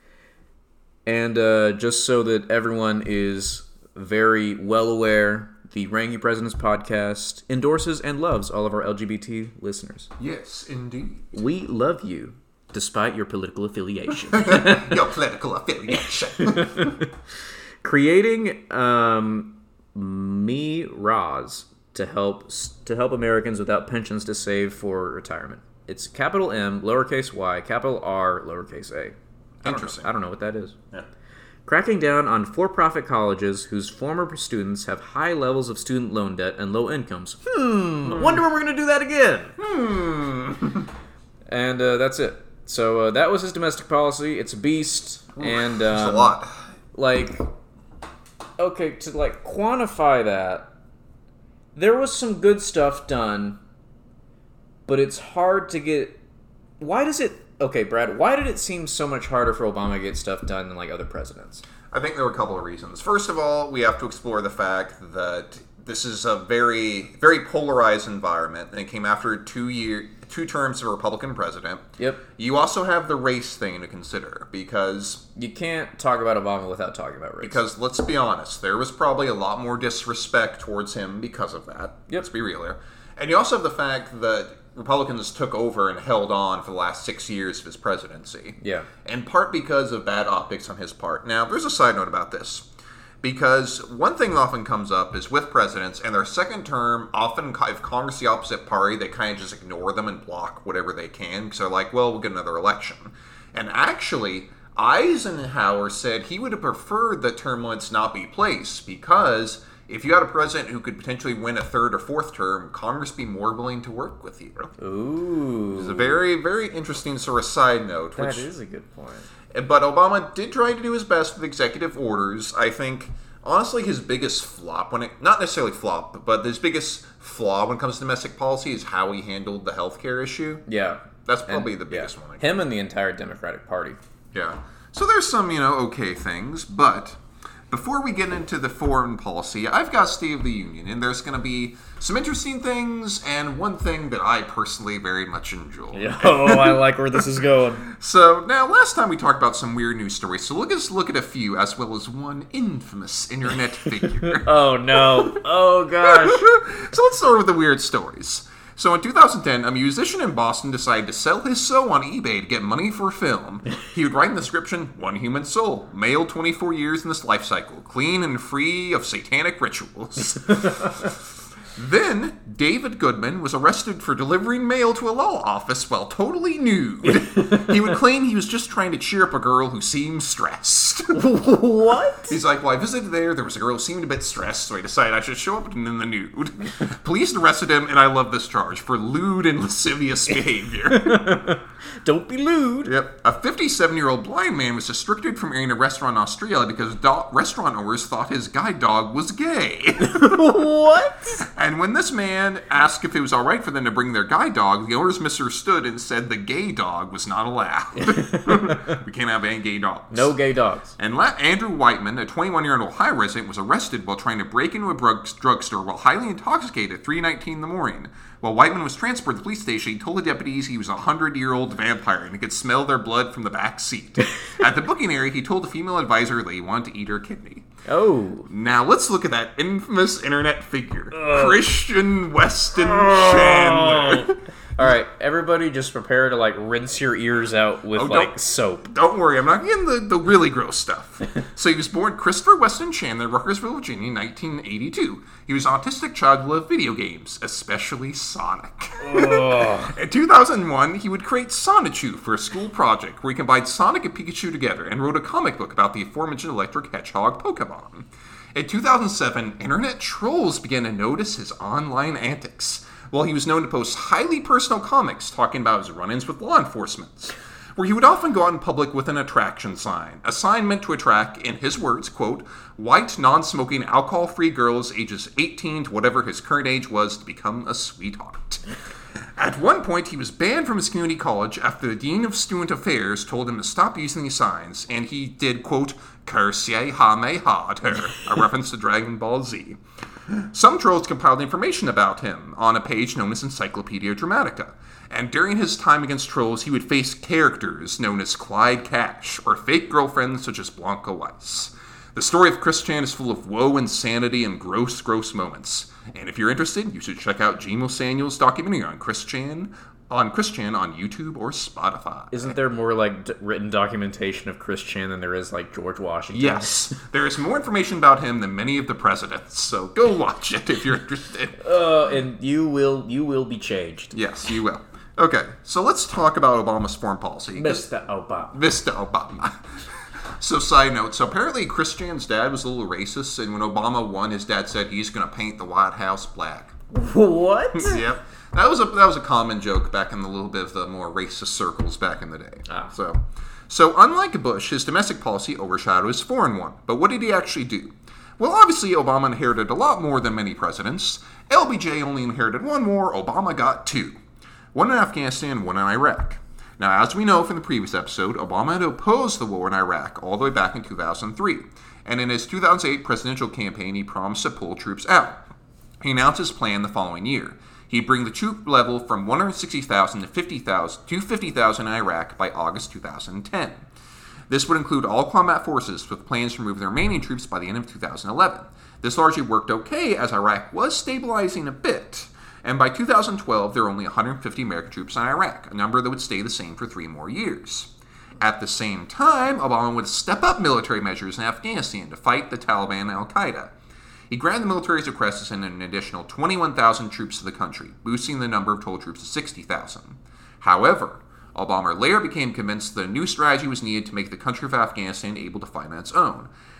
B: And uh, just so that everyone is very well aware, the Rangy Presidents podcast endorses and loves all of our L G B T listeners.
A: Yes, indeed.
B: We love you, despite your political affiliation.
A: Your political affiliation.
B: Creating um, Me Roz to help to help Americans without pensions to save for retirement. It's capital M, lowercase y, capital R, lowercase a. I
A: Interesting.
B: I don't know what that is.
A: Yeah.
B: Cracking down on for-profit colleges whose former students have high levels of student loan debt and low incomes. Hmm. I wonder when we're going to do that again.
A: Hmm.
B: And uh, that's it. So uh, that was his domestic policy. It's a beast.
A: Ooh,
B: and um,
A: there's a lot.
B: Like, okay, to like quantify that, there was some good stuff done, but it's hard to get. Why does it? Okay, Brad, why did it seem so much harder for Obama to get stuff done than like other presidents?
A: I think there were a couple of reasons. First of all, we have to explore the fact that this is a very, very polarized environment, and it came after two year, two terms of a Republican president.
B: Yep.
A: You also have the race thing to consider, because
B: You can't talk about Obama without talking about race.
A: because let's be honest, there was probably a lot more disrespect towards him because of that.
B: Yep.
A: Let's be real here. And you also have the fact that Republicans took over and held on for the last six years of his presidency.
B: Yeah.
A: In part because of bad optics on his part. Now, there's a side note about this. Because one thing that often comes up is with presidents, and their second term, often if Congress is the opposite party, they kind of just ignore them and block whatever they can. Because they're like, well, we'll get another election. And actually, Eisenhower said he would have preferred that term limits not be placed because if you had a president who could potentially win a third or fourth term, Congress be more willing to work with you.
B: Ooh.
A: It's a very, very interesting sort of side note.
B: That
A: which,
B: is a good point.
A: But Obama did try to do his best with executive orders. I think, honestly, his biggest flop, when it not necessarily flop, but his biggest flaw when it comes to domestic policy is how he handled the healthcare issue.
B: Yeah.
A: That's probably
B: And-
A: the biggest
B: yeah.
A: one. I
B: Him and the entire Democratic Party.
A: Yeah. So there's some, you know, okay things, but before we get into the foreign policy, I've got State of the Union, and there's going to be some interesting things, and one thing that I personally very much enjoy.
B: Oh, I like where this is going.
A: So, now, last time we talked about some weird news stories, so let's look at a few, as well as one infamous internet figure.
B: Oh, no. Oh, gosh.
A: So let's start with the weird stories. So in two thousand ten, a musician in Boston decided to sell his soul on eBay to get money for a film. He would write in the description, "One human soul, male, twenty-four years in this life cycle, clean and free of satanic rituals." Then, David Goodman was arrested for delivering mail to a law office while totally nude. He would claim he was just trying to cheer up a girl who seemed stressed.
B: What?
A: He's like, well, I visited there, there was a girl who seemed a bit stressed, so I decided I should show up in the nude. Police arrested him, and I love this charge, for lewd and lascivious behavior.
B: Don't be lewd.
A: Yep. A fifty-seven-year-old blind man was restricted from entering a restaurant in Australia because do- restaurant owners thought his guide dog was gay.
B: What?
A: And when this man asked if it was all right for them to bring their guide dog, the owners misunderstood and said the gay dog was not allowed. We can't have any gay dogs.
B: No gay dogs.
A: And La- Andrew Whiteman, a twenty-one-year-old Ohio resident, was arrested while trying to break into a drug- drugstore while highly intoxicated at three nineteen in the morning. While Whiteman was transported to the police station, he told the deputies he was a hundred-year-old vampire and he could smell their blood from the back seat. At the booking area, he told the female advisor that he wanted to eat her kidney.
B: Oh.
A: Now, let's look at that infamous internet figure,
B: Ugh.
A: Christian Weston
B: Oh.
A: Chandler.
B: All right, everybody just prepare to, like, rinse your ears out with,
A: Oh,
B: like,
A: don't-
B: soap.
A: Don't worry, I'm not getting the, the really gross stuff. So he was born Christopher Weston Chandler, Ruckersville, Virginia, in nineteen eighty-two. He was an autistic child who loved video games, especially Sonic.
B: Ugh.
A: In two thousand one, he would create Sonichu for a school project where he combined Sonic and Pikachu together and wrote a comic book about the aforementioned electric hedgehog Pokemon. In two thousand seven, internet trolls began to notice his online antics. While he was known to post highly personal comics talking about his run-ins with law enforcement, where he would often go out in public with an attraction sign, a sign meant to attract, in his words, quote, white, non-smoking, alcohol-free girls ages eighteen to whatever his current age was to become a sweetheart. At one point, he was banned from his community college after the Dean of Student Affairs told him to stop using these signs, and he did, quote, Cursier Hame Harder, a reference to Dragon Ball Z. Some trolls compiled information about him on a page known as Encyclopedia Dramatica, and during his time against trolls, he would face characters known as Clyde Cash, or fake girlfriends such as Blanca Weiss. The story of Chris Chan is full of woe, insanity, and gross, gross moments. And if you're interested, you should check out Gmo Samuel's documentary on Chris Chan on Chris Chan on YouTube or Spotify.
B: Isn't there more, like, d- written documentation of Chris Chan than there is, like, George Washington?
A: Yes, there is more information about him than many of the presidents, so go watch it if you're interested.
B: Uh, and you will you will be changed.
A: Yes, you will. Okay, so let's talk about Obama's foreign policy.
B: Mister Obama.
A: Mister Obama. So, side note, so apparently Chris Chan's dad was a little racist, and when Obama won, his dad said he's going to paint the White House black.
B: What?
A: Yep. That was a that was a common joke back in the little bit of the more racist circles back in the day.
B: Ah.
A: So, so unlike Bush, his domestic policy overshadowed his foreign one. But what did he actually do? Well, obviously, Obama inherited a lot more than many presidents. L B J only inherited one more. Obama got two. One in Afghanistan, one in Iraq. Now, as we know from the previous episode, Obama had opposed the war in Iraq all the way back in two thousand three. And in his two thousand eight presidential campaign, he promised to pull troops out. He announced his plan the following year. He'd bring the troop level from one hundred sixty thousand to fifty thousand to fifty thousand in Iraq by August two thousand ten. This would include all combat forces, with plans to remove the remaining troops by the end of two thousand eleven. This largely worked okay, as Iraq was stabilizing a bit, and by two thousand twelve there were only one hundred fifty American troops in Iraq, a number that would stay the same for three more years. At the same time, Obama would step up military measures in Afghanistan to fight the Taliban and Al-Qaeda. He granted the military's request to send an additional twenty-one thousand troops to the country, boosting the number of total troops to sixty thousand. However, Obama later became convinced that a new strategy was needed to make the country of Afghanistan able to fight on its own.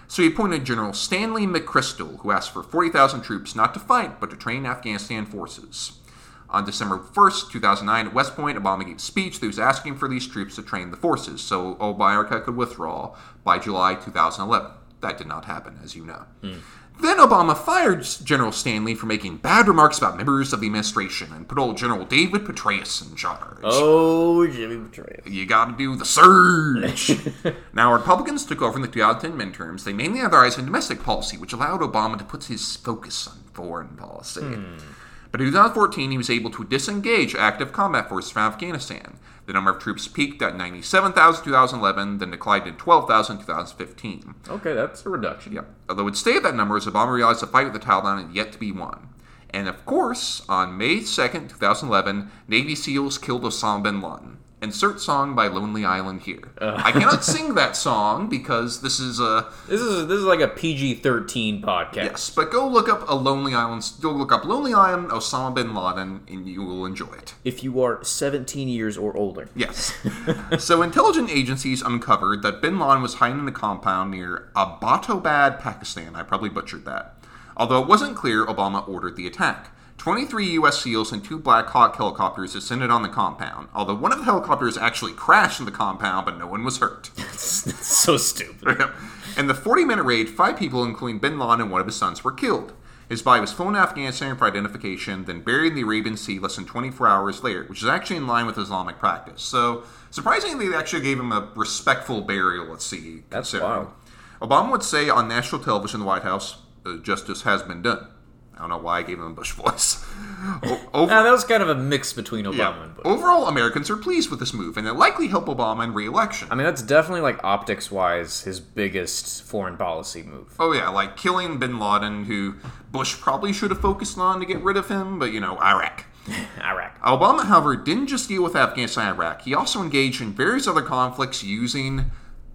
A: So he appointed General Stanley McChrystal, who asked for forty thousand troops not to fight, but to train Afghanistan forces. On December first, two thousand nine, at West Point, Obama gave a speech that was asking for these troops to train the forces, so America could withdraw by July two thousand eleven. That did not happen, as you know. Mm. Then Obama fired General Stanley for making bad remarks about members of the administration and put old General David Petraeus in charge.
B: Oh, Jimmy Petraeus.
A: You gotta do the surge. Now, Republicans took over in the two thousand ten midterms. They mainly had their eyes on domestic policy, which allowed Obama to put his focus on foreign policy. Hmm. But in two thousand fourteen, he was able to disengage active combat forces from Afghanistan. The number of troops peaked at ninety-seven thousand in two thousand eleven, then declined to twelve thousand in two thousand fifteen.
B: Okay, that's a reduction.
A: Yep. Although it stayed at that number as Obama realized the fight with the Taliban had yet to be won. And of course, on May second, two thousand eleven, Navy SEALs killed Osama bin Laden. Insert song by Lonely Island here. Uh. I cannot sing that song because this is a...
B: This is this is like a P G thirteen podcast.
A: Yes, but go look up a Lonely Island... Go look up Lonely Island, Osama bin Laden, and you will enjoy it.
B: If you are seventeen years or older.
A: Yes. So intelligence agencies uncovered that bin Laden was hiding in a compound near Abbottabad, Pakistan. I probably butchered that. Although it wasn't clear, Obama ordered the attack. twenty-three U S SEALs and two Black Hawk helicopters descended on the compound, although one of the helicopters actually crashed in the compound, but no one was hurt.
B: That's so stupid.
A: In the forty-minute raid, five people, including bin Laden and one of his sons, were killed. His body was flown to Afghanistan for identification, then buried in the Arabian Sea less than twenty-four hours later, which is actually in line with Islamic practice. So, surprisingly, they actually gave him a respectful burial, let's see.
B: That's wild.
A: Obama would say on national television in the White House, uh, justice has been done. I don't know why I gave him a Bush voice.
B: Over- nah, that was kind of a mix between Obama yeah. and Bush.
A: Overall, Americans are pleased with this move, and it likely helped Obama in re-election.
B: I mean, that's definitely, like, optics-wise, his biggest foreign policy move.
A: Oh, yeah, like killing bin Laden, who Bush probably should have focused on to get rid of him, but, you know, Iraq.
B: Iraq.
A: Obama, however, didn't just deal with Afghanistan and Iraq. He also engaged in various other conflicts using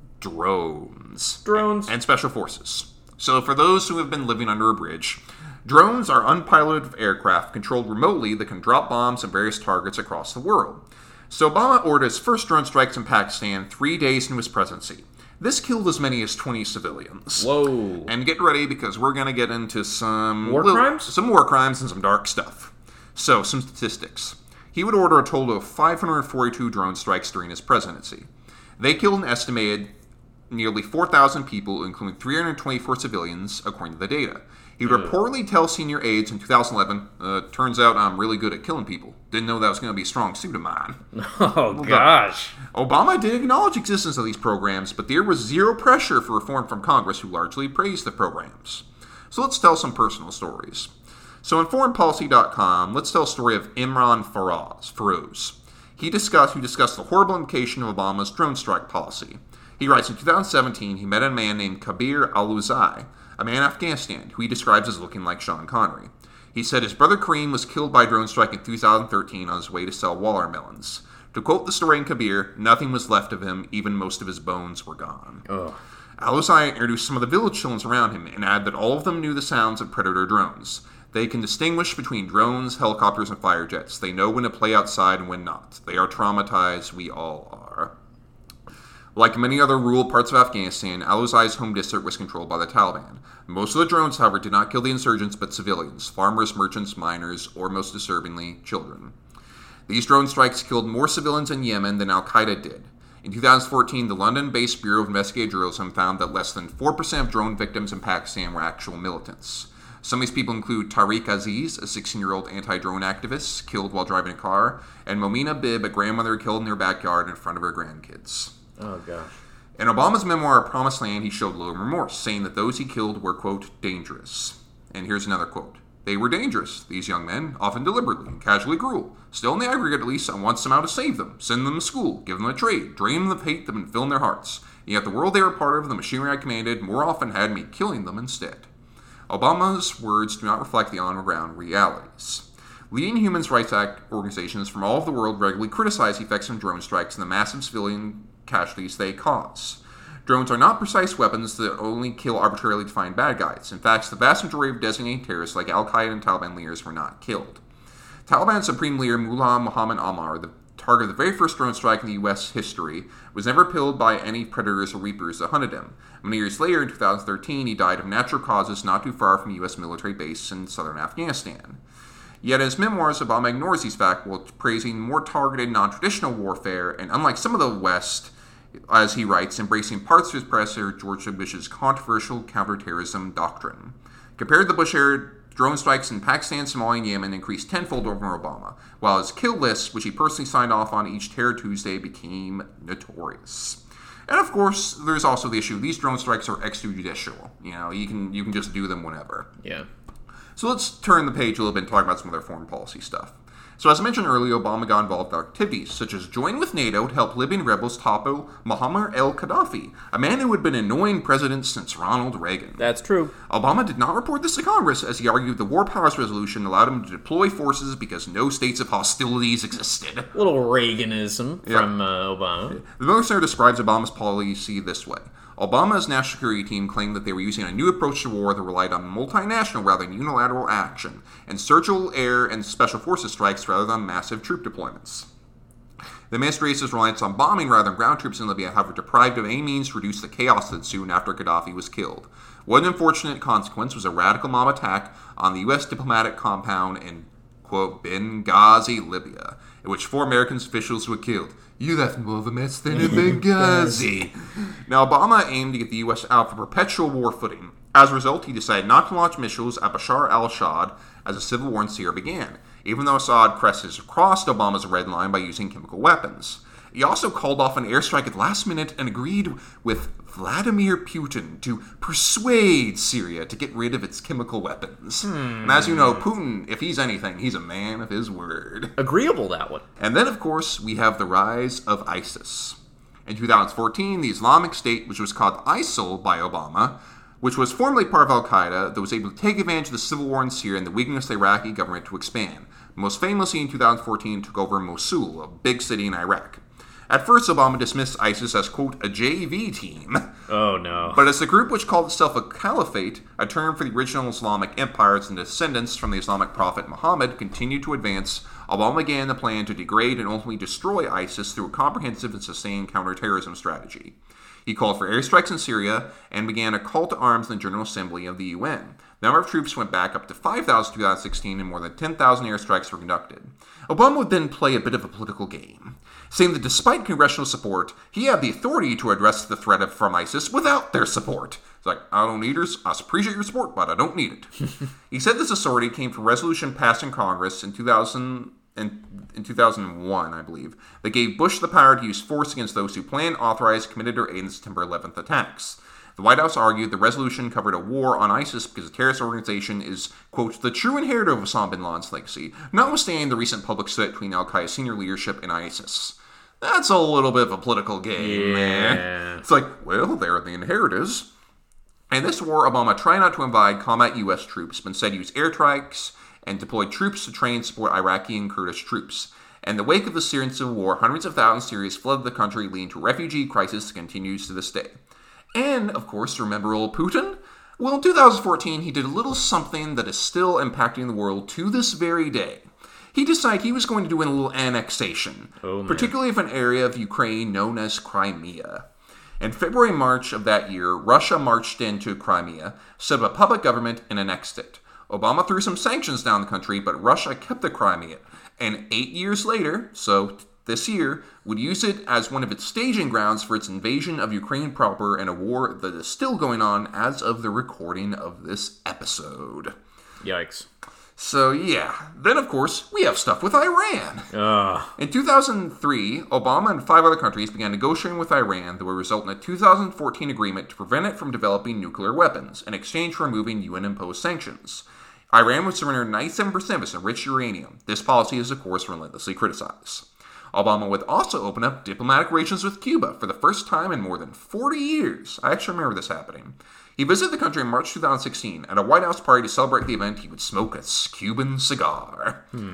A: drones.
B: Drones.
A: And, and special forces. So, for those who have been living under a bridge... Drones are unpiloted aircraft controlled remotely that can drop bombs on various targets across the world. So Obama ordered his first drone strikes in Pakistan three days into his presidency. This killed as many as twenty civilians.
B: Whoa.
A: And get ready because we're going to get into some...
B: War
A: little,
B: crimes?
A: Some war crimes and some dark stuff. So, some statistics. He would order a total of five hundred forty-two drone strikes during his presidency. They killed an estimated nearly four thousand people, including three hundred twenty-four civilians, according to the data. He would reportedly tell senior aides in two thousand eleven, uh, turns out I'm really good at killing people. Didn't know that was going to be a strong suit of mine.
B: Oh, gosh.
A: Obama did acknowledge existence of these programs, but there was zero pressure for reform from Congress, who largely praised the programs. So let's tell some personal stories. So in foreign policy dot com, let's tell a story of Imran Faraz, Feroz. He discussed, who discussed the horrible implication of Obama's drone strike policy. He writes, in two thousand seventeen, he met a man named Kabir Al-Uzai, a man in Afghanistan, who he describes as looking like Sean Connery. He said his brother Kareem was killed by a drone strike in two thousand thirteen on his way to sell watermelons. To quote the story in Kabir, nothing was left of him, even most of his bones were gone.
B: Ugh.
A: Al-Uzai introduced some of the village children around him and added that all of them knew the sounds of Predator drones. They can distinguish between drones, helicopters, and fighter jets. They know when to play outside and when not. They are traumatized. We all are. Like many other rural parts of Afghanistan, Al-Uzai's home district was controlled by the Taliban. Most of the drones, however, did not kill the insurgents, but civilians, farmers, merchants, miners, or most disturbingly, children. These drone strikes killed more civilians in Yemen than Al-Qaeda did. In two thousand fourteen, the London-based Bureau of Investigative Journalism found that less than four percent of drone victims in Pakistan were actual militants. Some of these people include Tariq Aziz, a sixteen-year-old anti-drone activist, killed while driving a car, and Momina Bib, a grandmother killed in her backyard in front of her grandkids.
B: Oh, gosh.
A: In Obama's memoir, Promised Land, he showed little remorse, saying that those he killed were, quote, dangerous. And here's another quote. They were dangerous, these young men, often deliberately and casually cruel. Still, in the aggregate at least, I want somehow to save them, send them to school, give them a trade, drain them of hate that had been filling their hearts. Yet the world they were part of, the machinery I commanded, more often had me killing them instead. Obama's words do not reflect the on-the-ground realities. Leading human rights act organizations from all over the world regularly criticize the effects of drone strikes and the massive civilian casualties they cause. Drones are not precise weapons that only kill arbitrarily defined bad guys. In fact, the vast majority of designated terrorists like Al-Qaeda and Taliban leaders were not killed. Taliban Supreme Leader Mullah Muhammad Ammar, the target of the very first drone strike in the U S history, was never killed by any predators or reapers that hunted him. Many years later, in two thousand thirteen, he died of natural causes not too far from a U S military base in southern Afghanistan. Yet in his memoirs, Obama ignores these facts while praising more targeted, non-traditional warfare, and unlike some of the West, as he writes, embracing parts of his predecessor George W. Bush's controversial counterterrorism doctrine. Compared to the Bush-era, drone strikes in Pakistan, Somalia, and Yemen increased tenfold over Obama, while his kill list, which he personally signed off on each Terror Tuesday, became notorious. And of course, there's also the issue: these drone strikes are extrajudicial. You know, you can you can just do them whenever.
B: Yeah.
A: So let's turn the page a little bit and talk about some of their foreign policy stuff. So as I mentioned earlier, Obama got involved in activities such as joining with NATO to help Libyan rebels topple Muammar el-Gaddafi, a man who had been annoying president since Ronald Reagan.
B: That's true.
A: Obama did not report this to Congress, as he argued the War Powers Resolution allowed him to deploy forces because no states of hostilities existed.
B: A little Reaganism
A: Yep.
B: from uh, Obama.
A: The Military describes Obama's policy this way. Obama's national security team claimed that they were using a new approach to war that relied on multinational rather than unilateral action, and surgical air and special forces strikes rather than massive troop deployments. The administration's reliance on bombing rather than ground troops in Libya, however, deprived of any means to reduce the chaos that ensued after Gaddafi was killed. One unfortunate consequence was a radical mob attack on the U S diplomatic compound in, quote, Benghazi, Libya, in which four American officials were killed. You left more of a mess than in Benghazi. Now, Obama aimed to get the U S out for perpetual war footing. As a result, he decided not to launch missiles at Bashar al-Assad as the civil war in Syria began, even though Assad crosses crossed Obama's red line by using chemical weapons. He also called off an airstrike at the last minute and agreed with Vladimir Putin to persuade Syria to get rid of its chemical weapons.
B: Hmm.
A: And as you know, Putin, if he's anything, he's a man of his word.
B: Agreeable, that one.
A: And then, of course, we have the rise of ISIS. In two thousand fourteen, the Islamic State, which was called ISIL by Obama, which was formerly part of al-Qaeda, that was able to take advantage of the civil war in Syria and the weakness of the Iraqi government to expand. Most famously, in two thousand fourteen, took over Mosul, a big city in Iraq. At first, Obama dismissed ISIS as, quote, a J V team.
B: Oh, no.
A: But as the group which called itself a caliphate, a term for the original Islamic empires and descendants from the Islamic prophet Muhammad, continued to advance, Obama began the plan to degrade and ultimately destroy ISIS through a comprehensive and sustained counterterrorism strategy. He called for airstrikes in Syria and began a call to arms in the General Assembly of the U N. The number of troops went back up to five thousand in two thousand sixteen, and more than ten thousand airstrikes were conducted. Obama would then play a bit of a political game, saying that despite congressional support, he had the authority to address the threat of, from ISIS without their support. It's like, I don't need yours, I appreciate your support, but I don't need it. He said this authority came from a resolution passed in Congress in two thousand In, in two thousand one, I believe, that gave Bush the power to use force against those who planned, authorized, committed, or aided the September eleventh attacks. The White House argued the resolution covered a war on ISIS because the terrorist organization is, quote, the true inheritor of Osama bin Laden's legacy, notwithstanding the recent public split between al-Qaeda senior leadership and ISIS. That's a little bit of a political game,
B: Yeah.
A: man. It's like, well, they're the inheritors. In this war, Obama tried not to invade combat U S troops, but instead used airstrikes and deployed troops to train and support Iraqi and Kurdish troops. In the wake of the Syrian civil war, hundreds of thousands of Syrians flooded the country, leading to a refugee crisis that continues to this day. And, of course, remember old Putin? Well, in two thousand fourteen, he did a little something that is still impacting the world to this very day. He decided he was going to do a little annexation,
B: Oh, man.
A: particularly of an area of Ukraine known as Crimea. In February and March of that year, Russia marched into Crimea, set up a public government, and annexed it. Obama threw some sanctions down the country, but Russia kept the Crimea, and eight years later, so this year, would use it as one of its staging grounds for its invasion of Ukraine proper in a war that is still going on as of the recording of this episode.
B: Yikes.
A: So yeah, then of course, we have stuff with Iran.
B: Ugh.
A: In two thousand three, Obama and five other countries began negotiating with Iran that would result in a two thousand fourteen agreement to prevent it from developing nuclear weapons in exchange for removing U N-imposed sanctions. Iran would surrender ninety-seven percent of its enriched uranium. This policy is, of course, relentlessly criticized. Obama would also open up diplomatic relations with Cuba for the first time in more than forty years. I actually remember this happening. He visited the country in March two thousand sixteen. At a White House party to celebrate the event, he would smoke a Cuban cigar.
B: Hmm.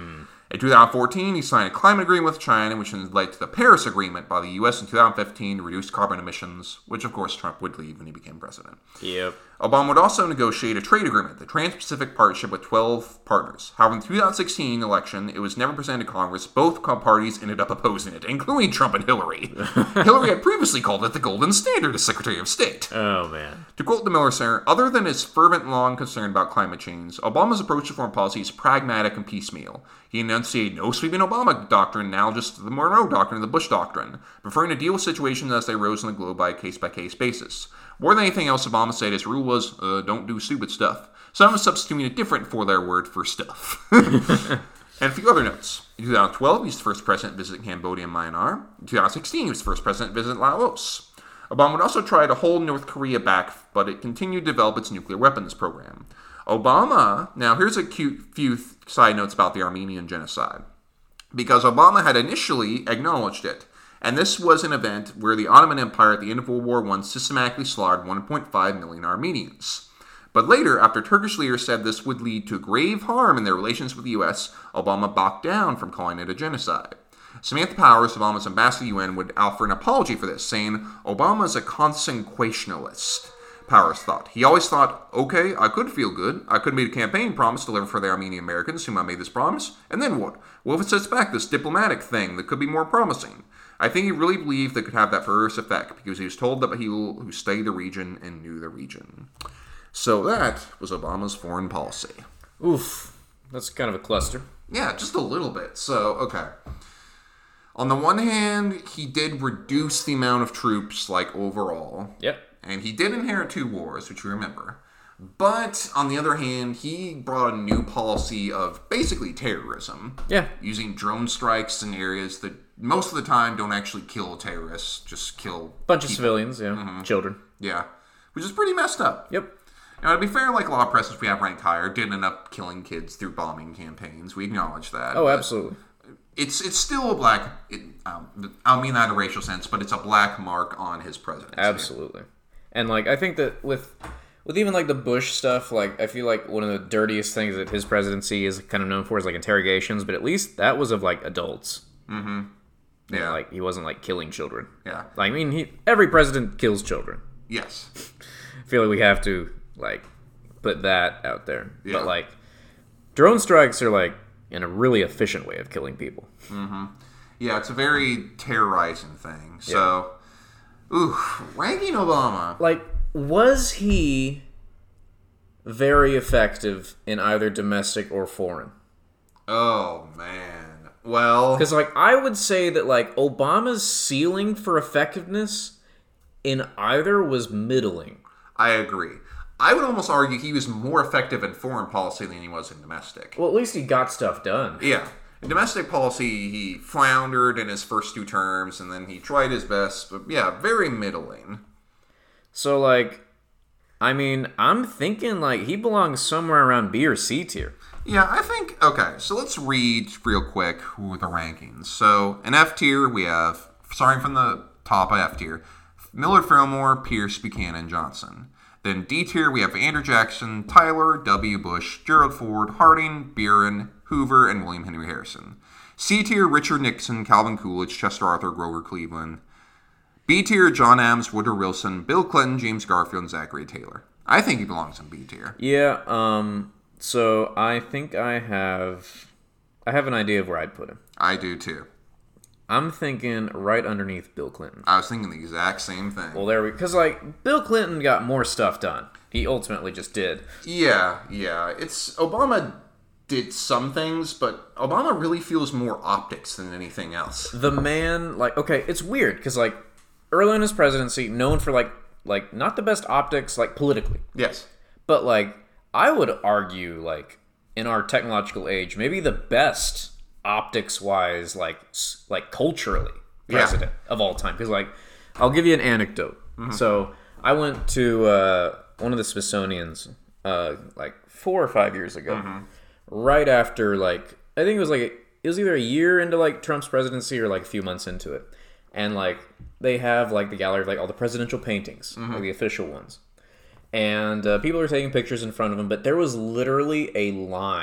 A: In two thousand fourteen, he signed a climate agreement with China, which led to the Paris Agreement by the U S in two thousand fifteen to reduce carbon emissions, which of course Trump would leave when he became president.
B: Yep.
A: Obama would also negotiate a trade agreement, the Trans-Pacific Partnership, with twelve partners. However, in the two thousand sixteen election, it was never presented to Congress. Both parties ended up opposing it, including Trump and Hillary. Hillary had previously called it the golden standard as Secretary of State.
B: Oh, man.
A: To quote the Miller Center, other than his fervent long concern about climate change, Obama's approach to foreign policy is pragmatic and piecemeal. He enunciated no sweeping Obama doctrine, now just the Monroe Doctrine, the Bush Doctrine, preferring to deal with situations as they arose in the globe by a case-by-case basis. More than anything else, Obama said his rule was, uh, don't do stupid stuff. Some substituting a different four-letter word for stuff. And a few other notes. In two thousand twelve, he was the first president to visit Cambodia and Myanmar. In two thousand sixteen, he was the first president to visit Laos. Obama would also try to hold North Korea back, but it continued to develop its nuclear weapons program. Obama, now here's a cute few side notes about the Armenian genocide. Because Obama had initially acknowledged it. And this was an event where the Ottoman Empire at the end of World War One systematically slaughtered one point five million Armenians. But later, after Turkish leaders said this would lead to grave harm in their relations with the U S, Obama backed down from calling it a genocide. Samantha Powers, Obama's ambassador to the U N, would offer an apology for this, saying, Obama is a consequentialist. Powers thought. He always thought, okay, I could feel good. I could make a campaign promise delivered for the Armenian Americans whom I made this promise. And then what? What if it sets back this diplomatic thing that could be more promising? I think he really believed that could have that perverse effect because he was told that people who studied the region and knew the region. So that was Obama's foreign policy.
B: Oof. That's kind of a cluster.
A: Yeah, just a little bit. So, okay. On the one hand, he did reduce the amount of troops, like, overall.
B: Yep.
A: And he did inherit two wars, which you remember. But, on the other hand, he brought a new policy of basically terrorism.
B: Yeah.
A: Using drone strikes in areas that most of the time don't actually kill terrorists, just kill
B: Bunch of
A: people.
B: civilians, yeah. Mm-hmm. Children.
A: Yeah. Which is pretty messed up.
B: Yep.
A: Now, to be fair, like a lot of presidents we have ranked higher did end up killing kids through bombing campaigns. We acknowledge that.
B: Oh, absolutely.
A: It's it's still a black... It, um, I don't mean that in a racial sense, but it's a black mark on his presidency.
B: Absolutely. And, like, I think that with... With even, like, the Bush stuff, like, I feel like one of the dirtiest things that his presidency is kind of known for is, like, interrogations, but at least that was of, like, adults.
A: Mm-hmm. Yeah.
B: And, like, he wasn't, like, killing children.
A: Yeah.
B: Like, I mean, he, every president kills children.
A: Yes.
B: I feel like we have to, like, put that out there.
A: Yeah.
B: But, like, drone strikes are, like, in a really efficient way of killing people.
A: Mm-hmm. Yeah, it's a very terrorizing thing. So, yeah. Ooh, ranking Obama.
B: Like, was he very effective in either domestic or foreign?
A: Oh, man. Well...
B: Because, like, I would say that, like, Obama's ceiling for effectiveness in either was middling.
A: I agree. I would almost argue he was more effective in foreign policy than he was in domestic.
B: Well, at least he got stuff done.
A: Yeah. In domestic policy, he floundered in his first two terms, and then he tried his best, but yeah, very middling.
B: So, like, I mean, I'm thinking, like, he belongs somewhere around B or C tier.
A: Yeah, I think, okay, so let's read real quick who are the rankings. So, in F tier, we have, starting from the top of F tier, Millard Fillmore, Pierce, Buchanan, Johnson. Then D tier, we have Andrew Jackson, Tyler, W. Bush, Gerald Ford, Harding, Buren, Hoover, and William Henry Harrison. C tier, Richard Nixon, Calvin Coolidge, Chester Arthur, Grover Cleveland. B tier, John Adams, Woodrow Wilson, Bill Clinton, James Garfield, and Zachary Taylor. I think he belongs in B tier.
B: Yeah, um, so I think I have, I have an idea of where I'd put him.
A: I do too.
B: I'm thinking right underneath Bill Clinton.
A: I was thinking the exact same thing.
B: Well, there we, because like Bill Clinton got more stuff done. He ultimately just did.
A: Yeah, yeah. It's Obama did some things, but Obama really feels more optics than anything else.
B: The man, like, okay, it's weird because like early in his presidency, known for like like not the best optics, like politically.
A: Yes,
B: but like I would argue, like in our technological age, maybe the best optics-wise, like like culturally, president yeah. of all time. Because like, I'll give you an anecdote. Mm-hmm. So I went to uh, one of the Smithsonian's uh, like four or five years ago, mm-hmm. right after like I think it was like it was either a year into like Trump's presidency or like a few months into it, and like they have like the gallery of like all the presidential paintings, mm-hmm. like the official ones, and uh, people are taking pictures in front of him, but there was literally a line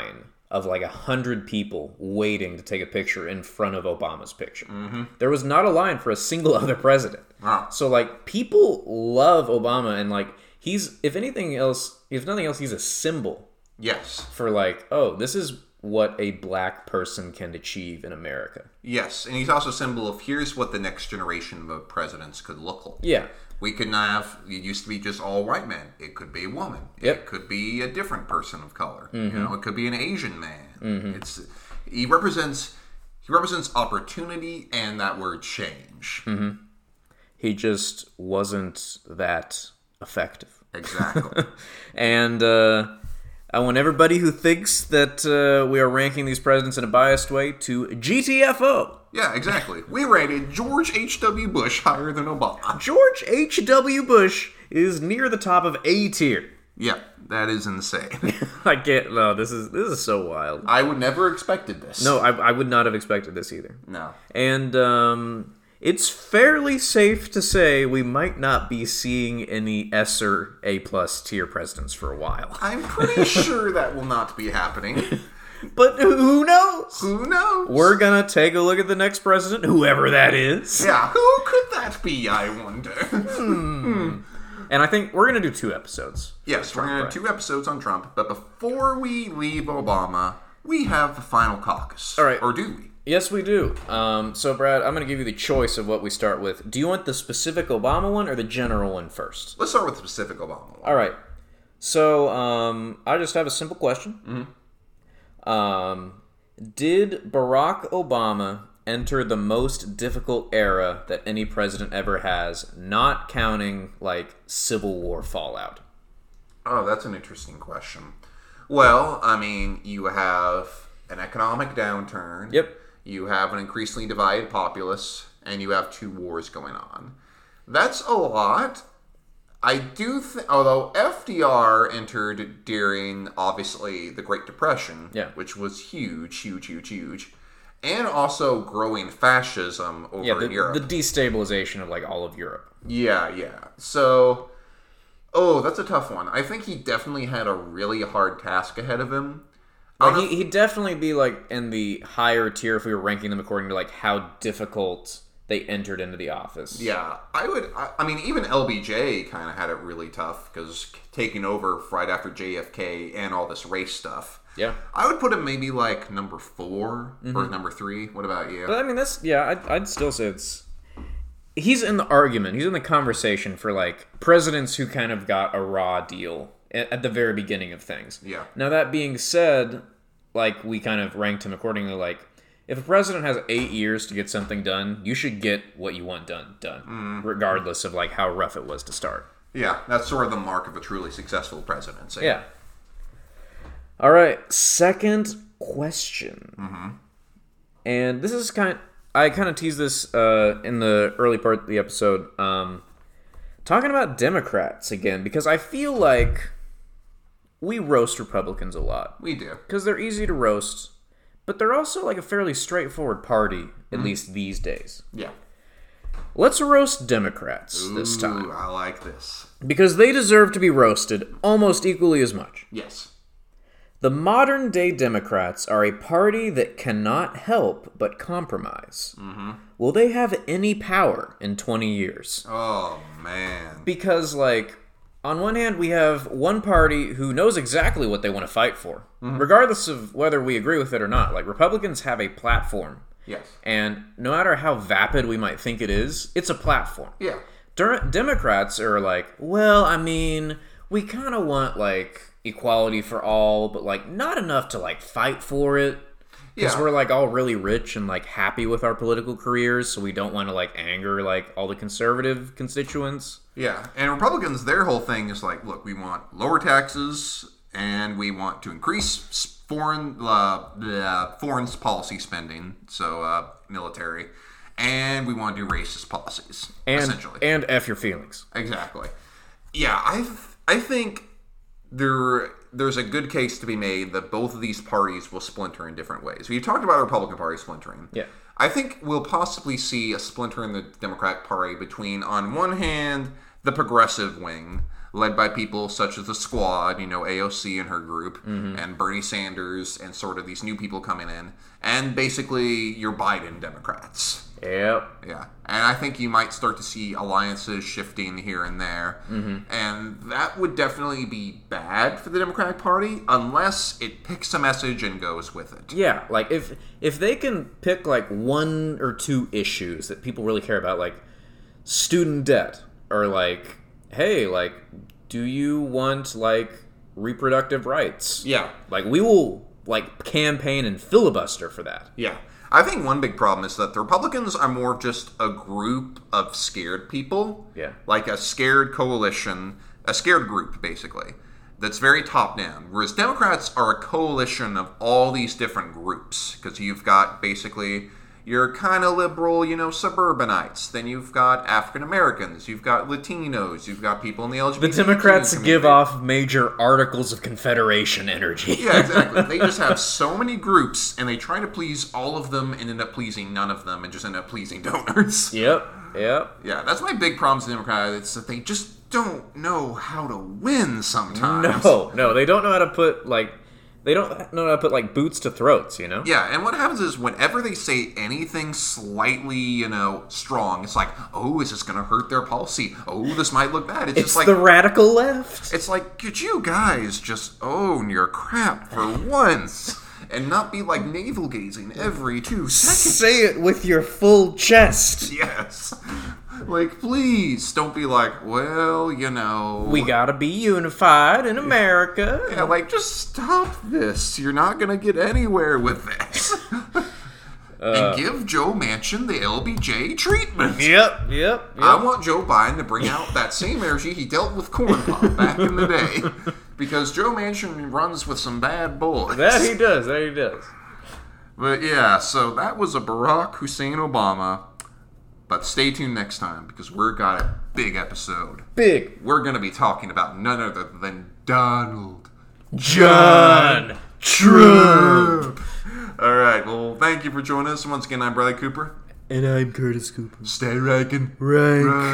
B: of like a hundred people waiting to take a picture in front of Obama's picture. Mm-hmm. There was not a line for a single other president.
A: Wow.
B: So like people love Obama, and like he's, if anything else, if nothing else, he's a symbol.
A: Yes.
B: For like, oh, this is what a black person can achieve in America.
A: Yes, and he's also a symbol of here's what the next generation of presidents could look like.
B: Yeah.
A: We could have, it used to be just all white men. It could be a woman.
B: Yep.
A: It could be a different person of color.
B: Mm-hmm.
A: You know, it could be an Asian man.
B: Mm-hmm.
A: It's he represents he represents opportunity and that word change.
B: Mm-hmm. He just wasn't that effective.
A: Exactly.
B: And uh, I want everybody who thinks that uh, we are ranking these presidents in a biased way to G T F O.
A: Yeah, exactly. We rated George H W. Bush higher than Obama.
B: George H W. Bush is near the top of A tier.
A: Yeah, that is insane.
B: I can't. No, this is this is so wild.
A: I would never expected this.
B: No, I, I would not have expected this either.
A: No.
B: And um, it's fairly safe to say we might not be seeing any S or A plus tier presidents for a while.
A: I'm pretty sure that will not be happening.
B: But who knows?
A: Who knows?
B: We're gonna take a look at the next president, whoever that is.
A: Yeah, who could that be, I wonder?
B: hmm. And I think we're gonna do two episodes.
A: Yes, we're gonna do two episodes on Trump, but before we leave Obama, we have the final caucus.
B: All right.
A: Or do we?
B: Yes, we do. Um, so, Brad, I'm going to give you the choice of what we start with. Do you want the specific Obama one or the general one first?
A: Let's start with the specific Obama one.
B: All right. So, um, I just have a simple question.
A: Mm-hmm.
B: Um, did Barack Obama enter the most difficult era that any president ever has, not counting, like, Civil War fallout?
A: Oh, that's an interesting question. Well, I mean, you have an economic downturn.
B: Yep.
A: You have an increasingly divided populace, and you have two wars going on. That's a lot. I do think, although F D R entered during, obviously, the Great Depression,
B: yeah.
A: which was huge, huge, huge, huge, and also growing fascism over
B: yeah, the,
A: in Europe.
B: the destabilization of, like, all of Europe.
A: Yeah, yeah. So, oh, that's a tough one. I think he definitely had a really hard task ahead of him.
B: Like he, he'd definitely be, like, in the higher tier if we were ranking them according to, like, how difficult they entered into the office.
A: Yeah, I would, I, I mean, even L B J kind of had it really tough, because taking over right after J F K and all this race stuff.
B: Yeah.
A: I would put him maybe, like, number four
B: mm-hmm.
A: or number three. What about you?
B: But, I mean, that's, yeah, I'd, I'd still say it's... He's in the argument, he's in the conversation for, like, presidents who kind of got a raw deal at the very beginning of things.
A: Yeah.
B: Now, that being said, like, we kind of ranked him accordingly, like, if a president has eight years to get something done, you should get what you want done, done,
A: mm.
B: regardless of, like, how rough it was to start.
A: Yeah, that's sort of the mark of a truly successful presidency.
B: Yeah. All right, second question.
A: Mm-hmm.
B: And this is kind of, I kind of teased this uh, in the early part of the episode, um, talking about Democrats again, because I feel like we roast Republicans a lot.
A: We do.
B: Because they're easy to roast, but they're also like a fairly straightforward party, at mm-hmm. least these days.
A: Yeah.
B: Let's roast Democrats
A: Ooh,
B: this time.
A: I like this.
B: Because they deserve to be roasted almost equally as much.
A: Yes.
B: The modern-day Democrats are a party that cannot help but compromise.
A: Mm-hmm.
B: Will they have any power in twenty years?
A: Oh, man.
B: Because, like, on one hand, we have one party who knows exactly what they want to fight for, mm-hmm. regardless of whether we agree with it or not. Like, Republicans have a platform.
A: Yes.
B: And no matter how vapid we might think it is, it's a platform.
A: Yeah.
B: Der- Democrats are like, well, I mean, we kind of want, like, equality for all, but, like, not enough to, like, fight for it. Because
A: yeah.
B: we're, like, all really rich and, like, happy with our political careers, so we don't want to, like, anger, like, all the conservative constituents.
A: Yeah, and Republicans, their whole thing is like, look, we want lower taxes, and we want to increase foreign uh, uh, foreign policy spending, so uh, military, and we want to do racist policies,
B: and,
A: essentially.
B: And F your feelings.
A: Exactly. Yeah, I I think there there's a good case to be made that both of these parties will splinter in different ways. We talked about the Republican Party splintering.
B: Yeah.
A: I think we'll possibly see a splinter in the Democratic Party between, on one hand, the progressive wing, led by people such as the Squad, you know, A O C and her group, mm-hmm. and Bernie Sanders, and sort of these new people coming in, and basically your Biden Democrats.
B: Yep.
A: Yeah. And I think you might start to see alliances shifting here and there. Mm-hmm. And that would definitely be bad for the Democratic Party unless it picks a message and goes with it.
B: Yeah, like if if they can pick like one or two issues that people really care about, like student debt, or like, hey, like, do you want like reproductive rights?
A: Yeah.
B: Like, we will like campaign and filibuster for that.
A: Yeah. I think one big problem is that the Republicans are more of just a group of scared people.
B: Yeah.
A: Like a scared coalition, a scared group, basically, that's very top-down. Whereas Democrats are a coalition of all these different groups. Because you've got, basically, your kind of liberal, you know, suburbanites. Then you've got African-Americans. You've got Latinos. You've got people in the L G B T Q
B: The Democrats
A: community.
B: give off major articles of confederation energy.
A: Yeah, exactly. They just have so many groups, and they try to please all of them and end up pleasing none of them and just end up pleasing donors.
B: Yep, yep.
A: Yeah, that's my big problem with the Democrats. It's that they just don't know how to win sometimes.
B: No, no, they don't know how to put, like, they don't know how to put, like, boots to throats, you know?
A: Yeah, and what happens is whenever they say anything slightly, you know, strong, it's like, oh, is this going to hurt their policy? Oh, this might look bad. It's,
B: It's
A: just like
B: the radical left.
A: It's like, could you guys just own your crap for once and not be like navel gazing every two seconds?
B: Say it with your full chest.
A: Yes. Like, please don't be like, well, you know.
B: We gotta be unified in America.
A: Yeah, like, just stop this. You're not going to get anywhere with this.
B: Uh,
A: and give Joe Manchin the L B J treatment.
B: Yep, yep, yep.
A: I want Joe Biden to bring out that same energy he dealt with Corn Pop back in the day. Because Joe Manchin runs with some bad boys.
B: That he does, that he does.
A: But yeah, so that was a Barack Hussein Obama. But stay tuned next time, because we're got a big episode.
B: Big.
A: We're going to be talking about none other than Donald
B: John Trump.
A: All right, well, thank you for joining us. Once again, I'm Bradley Cooper.
B: And I'm Curtis Cooper.
A: Stay ranking.
B: Right.
A: Right.